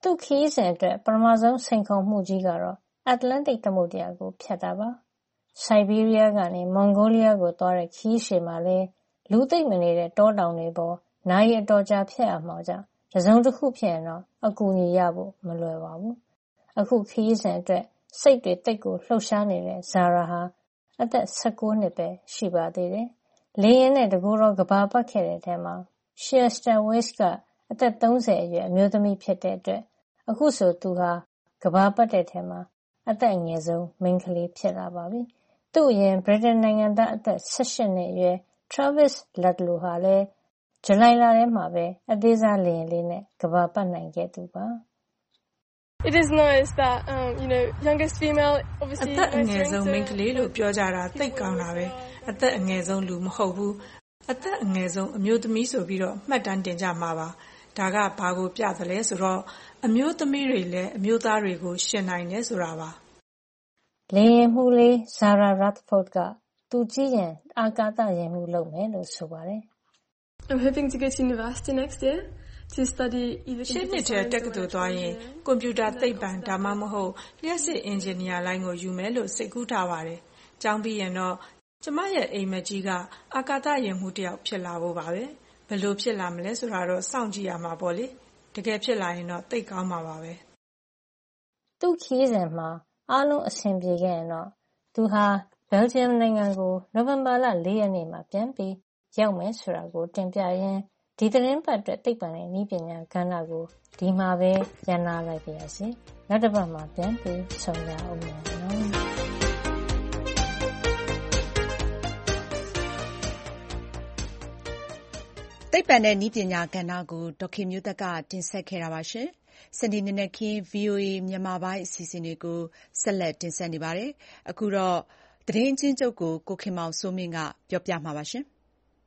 သူ့ခရီးစဉ်အတွက်ပထမဆုံးစိန်ခေါ်မှုကြီးကတော့အတ္တလန္တိတ်သမုဒ္ဒရာကိုဖြတ်တာပါ။ ဆိုက်ဘီးရီးယားကနေမွန်ဂိုလီးယားကိုသွားတဲ့ခရီးရှည်မှာလည်းလူသိပ်မနေတဲ့တောတောင်တွေပေါ်နာရီအတော်ကြာဖြတ်ရမှာကြောင့်တစ်စုံတစ်ခုဖြစ်ရင်တော့အကူအညီရဖို့မလွယ်ပါဘူး။အခုခရီးစဉ်အတွက်စိတ်တွေတိတ်ကိုလှုပ်ရှားနေတဲ့ဇာရာဟာအသက်၁၉နှစ်ပဲရှိပါသေးတယ်။လေယာဉ်နဲ့တကူတော့ကဘာပတ်ခဲ့တဲ့ထဲမှာရှီယက်စတာဝစ်ကအသက်၃၀အရွယ်အမျိုးသမီးဖြစ်တဲ့အတွက်အခုဆိုသူဟာကဘာပတ်တဲ့ထဲမှာအသက်အငယ်ဆုံးမိန်းကလေးဖြစ်လာပါပြီ။သူ့အရင်ဗြိတိန်နိုင်ငံသားအသက်၁၈နှစ်အရွယ် Travis Ludlow ဟာလည်းဇူလိုင်လထဲမှာပဲအသေးစားလေယာဉ်လေးနဲ့ကဘာပတ်နိုင်ခဲ့သူပါ။ It is nice that um you know youngest female obviously အသက်အငယ်ဆုံးမိန်းကလေးလို့ပြောကြတာသိပ်ကောင်းတာပဲအသက်အငယ်ဆုံးလူမဟုတ်ဘူးအသက်အငယ်ဆုံးအမျိုးသမီးဆိုပြီးတော့မှတ်တမ်းတင်ကြမှာပါဒါကဘာကိုပြသလဲဆိုတော့အမျိုးသမီးတွေလည်းအမျိုးသားတွေကိုရှင်နိုင်တယ်ဆိုတာပါလေယာဉ်မှုလေး Zara Rutherford ကသူကြီးရင်အာကာသယာဉ်မှုလုပ်မယ်လို့ဆိုပါတယ် I'm hoping to go to university next year to study either ရှေ့နှစ်ထဲတက္ကသိုလ်သွားရင်ကွန်ပျူတာသိပ္ပံဒါမှမဟုတ်လျှပ်စစ်အင်ဂျင်နီယာလိုင်းကိုယူမယ်လို့စိတ်ကူးထားပါတယ်။ကျောင်းပြီးရင်တော့ကျမရဲ့အိမ်မက်ကြီးကအာကာသယာဉ်မှုတစ်ယောက်ဖြစ်လာဖို့ပါပဲ။ဘယ်လိုဖြစ်လာမလဲဆိုတာတော့စောင့်ကြည့်ရမှာပေါ့လေ။တကယ်ဖြစ်လာရင်တော့သိပ်ကောင်းမှာပါပဲ။သူ့ခီးစဉ်မှာအားလုံးအဆင်ပြေခဲ့ရင်တော့သူဟာဘယ်လ်ဂျီယမ်နိုင်ငံကိုနိုဝင်ဘာလ၄ရက်နေ့မှာပြန်ပြီးရောက်မယ်ဆိုတာကိုတင်ပြရင်းဒီသတင်းပတ်အတွက်သိပ္ပံနဲ့နည်းပညာကဏ္ဍကိုဒီမှာပဲရန်နာလိုက်ပါရစေ။နောက်တစ်ပတ်မှာပြန်ပြီးဆုံရအောင်မယ်နော်။သိပ္ပံနဲ့နည်းပညာကဏ္ဍကိုဒေါက်ခင်မျိုးသက်ကတင်ဆက်ခဲ့တာပါရှင်။စနေနေ့နဲ့ခင်း ဗွီအိုအေမြန်မာပိုင်းအစီအစဉ်တွေကိုဆက်လက်တင်ဆက်နေပါတယ်။အခုတော့သတင်းချင်းချုပ်ကိုကိုခင်မောင်စိုးမင်းကပြောပြမှာပါရှင်။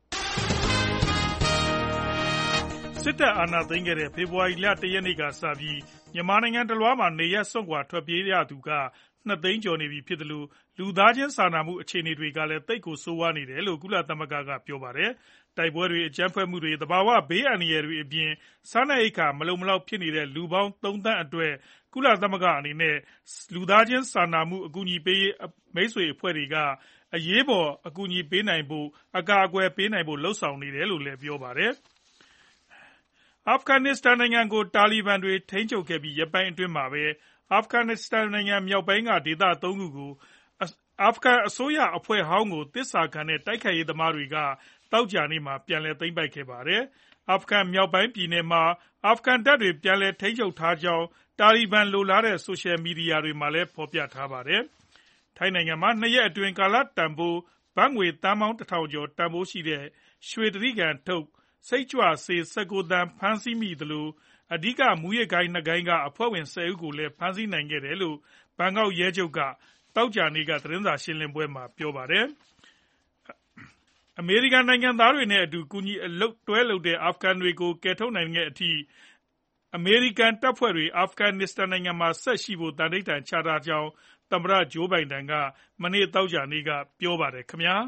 စစ်တပ်အာဏာသိမ်းခဲ့တဲ့ဖေဖော်ဝါရီလ၁ရက်နေ့ကစပြီးမြန်မာနိုင်ငံတလွှားမှာနေရပ်စွန့်ခွာထွက်ပြေးရသူကနှစ်သိန်းကျော်နေပြီဖြစ်သလိုလူသားချင်းစာနာမှုအခြေအနေတွေကလည်းသိပ်ကိုဆိုးဝါးနေတယ်လို့ကုလသမဂ္ဂကပြောပါတယ်။တိုက်ပွဲတွေအကြမ်းဖက်မှုတွေသဘာဝဘေးအန္တရာယ်တွေအပြင်စားနပ်ရိက္ခာမလုံမလောက်ဖြစ်နေတဲ့လူပေါင်းသုံးသန်းအတွက်ကုလသမဂ္ဂအနေနဲ့လူသားချင်းစာနာမှုအကူအညီပေးရေးမိတ်ဆွေအဖွဲ့တွေကအရေးပေါ်အကူအညီပေးနိုင်ဖို့အကာအကွယ်ပေးနိုင်ဖို့လှုံ့ဆော်နေတယ်လို့လည်းပြောပါတယ်။အာဖဂန်နစ္စတန်နိုင်ငံကိုတာလီဘန်တွေထိန်းချုပ်ခဲ့ပြီးရက်ပိုင်းအတွင်းမှာပဲအာဖဂန်နစ္စတန်နိုင်ငံမြောက်ပိုင်းကဒေသသုံးခုကိုအာဖဂန်အစိုးရအဖွဲ့ဟောင်းကိုသစ္စာခံတဲ့တိုက်ခိုက်ရေးသမားတွေကသောကြာနေ့မှာပြန်လည်သိမ်းပိုက်ခဲ့ပါတယ်။အာဖဂန်မြောက်ပိုင်းပြည်နယ်မှာအာဖဂန်တပ်တွေပြန်လည်ထိန်းချုပ်ထားကြောင်းတာလီဘန်လိုလားတဲ့ဆိုရှယ်မီဒီယာတွေမှာလည်းဖော်ပြထားပါတယ်။ထိုင်းနိုင်ငံမှာနှစ်ရက်အတွင်းကာလတန်ဖိုးဘတ်ငွေသန်းပေါင်းတစ်ထောင်ကျော်တန်ဖိုးရှိတဲ့ရွှေတြိဂံထုတ်စိတ်ကြွဆေး၁၉သန်းဖမ်းဆီးမိသလိုအဓိကမူးယစ်ဂိုဏ်းနှစ်ဂိုဏ်းကအဖွဲ့ဝင်၁၀ဦးကိုလည်းဖမ်းဆီးနိုင်ခဲ့တယ်လို့ဘန်ကောက်ရဲချုပ်ကသောကြာနေ့ကသတင်းစာရှင်းလင်းပွဲမှာပြောပါတယ်။အမေရိကန်နိုင်ငံသားတွေနဲ့အတူကူညီအလုပ်တွဲလုပ်တဲ့အာဖဂန်တွေကိုကယ်ထုတ်နိုင်တဲ့အထိအမေရိကန်တပ်ဖွဲ့တွေအာဖဂန်နစ္စတန်နိုင်ငံမှာဆက်ရှိဖို့တန်ဋိဌာန်ချထားကြောင်းသမ္မတဂျိုးဘိုင်ဒန်ကမနေ့သောကြာနေ့ကပြောပါတယ်ခင်ဗျာ။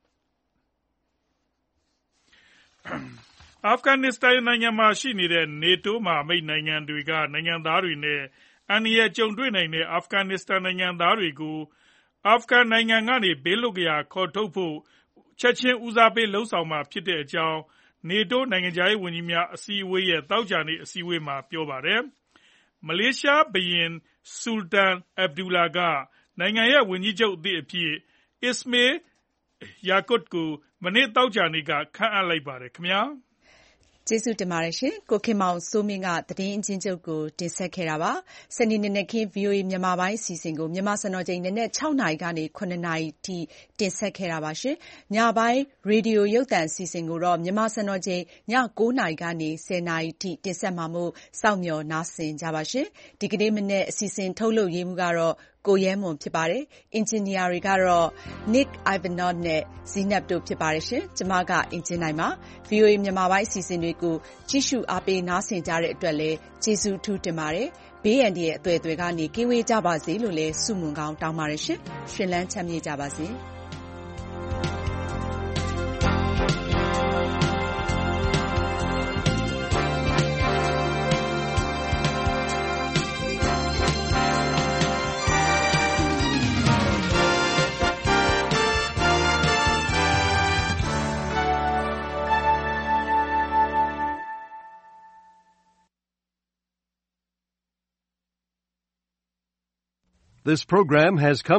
အာဖဂန်နစ္စတန်နိုင်ငံမှာရှိနေတဲ့နေတိုးမဟာမိတ်နိုင်ငံတွေကနိုင်ငံသားတွေနဲ့အန္တရာယ်ကြုံတွေ့နိုင်တဲ့အာဖဂန်နစ္စတန်နိုင်ငံသားတွေကိုအာဖဂန်နိုင်ငံကနေဘေးလွတ်ရာခေါ်ထုတ်ဖို့ချက်ချင်းဦးစားပေးလှုံ့ဆော်မှာဖြစ်တဲ့အကြောင်းနေတိုးနိုင်ငံခြားရေးဝန်ကြီးများအစည်းအဝေးရဲ့သောကြာနေ့အစည်းအဝေးမှာပြောပါတယ်။မလေးရှားဘုရင်ဆူလ်တန်အဗ်ဒူလာကနိုင်ငံရဲ့ဝန်ကြီးချုပ်အသစ်အဖြစ်အစ္စမေးလ်ယာကုတ်ကိုမနေ့သောကြာနေ့ကခန့်အပ်လိုက်ပါတယ်ခင်ဗျာ။ကျေးဇူးတင်ပါတယ်ရှင်။ကိုခင်မောင်စိုးမင်းကသတင်းအချင်းချုပ်ကိုတင်ဆက်ခဲ့တာပါ။စနေနေ့နဲ့ခင်း ဗွီအိုအေမြန်မာပိုင်းအစီအစဉ်ကိုမြန်မာစံတော်ချိန်နက်၆နာရီကနေ၇နာရီထိတင်ဆက်ခဲ့တာပါရှင်။ညပိုင်းရေဒီယိုရုပ်သံအစီအစဉ်ကိုတော့မြန်မာစံတော်ချိန်ည၉နာရီကနေ၁၀နာရီထိတင်ဆက်မှာမို့စောင့်မျှော်နားဆင်ကြပါရှင်။ဒီကနေ့မနက်အစီအစဉ်ထုတ်လုပ်ရေးမှူးကတော့ကိုရဲမွန်ဖြစ်ပါတယ်။အင်ဂျင်နီယာတွေကတော့ Nick Ivanov နဲ့ Zenab တို့ဖြစ်ပါတယ်ရှင်။ကျွန်မကအင်ဂျင်နိုင်ပါ။ ဗွီအိုအေမြန်မာပိုင်းအစီအစဉ်တွေကိုကြည့်ရှုအားပေးနားဆင်ကြတဲ့အတွက်လည်းကျေးဇူးအထူးတင်ပါတယ်။ဘေးအန္တရာယ်အသွယ်သွယ်ကနေကင်းဝေးကြပါစေလို့လည်းဆုမွန်ကောင်းတောင်းပါတယ်ရှင်။ရှင်လန်းချမ်းမြေ့ကြပါစေ။ This program has come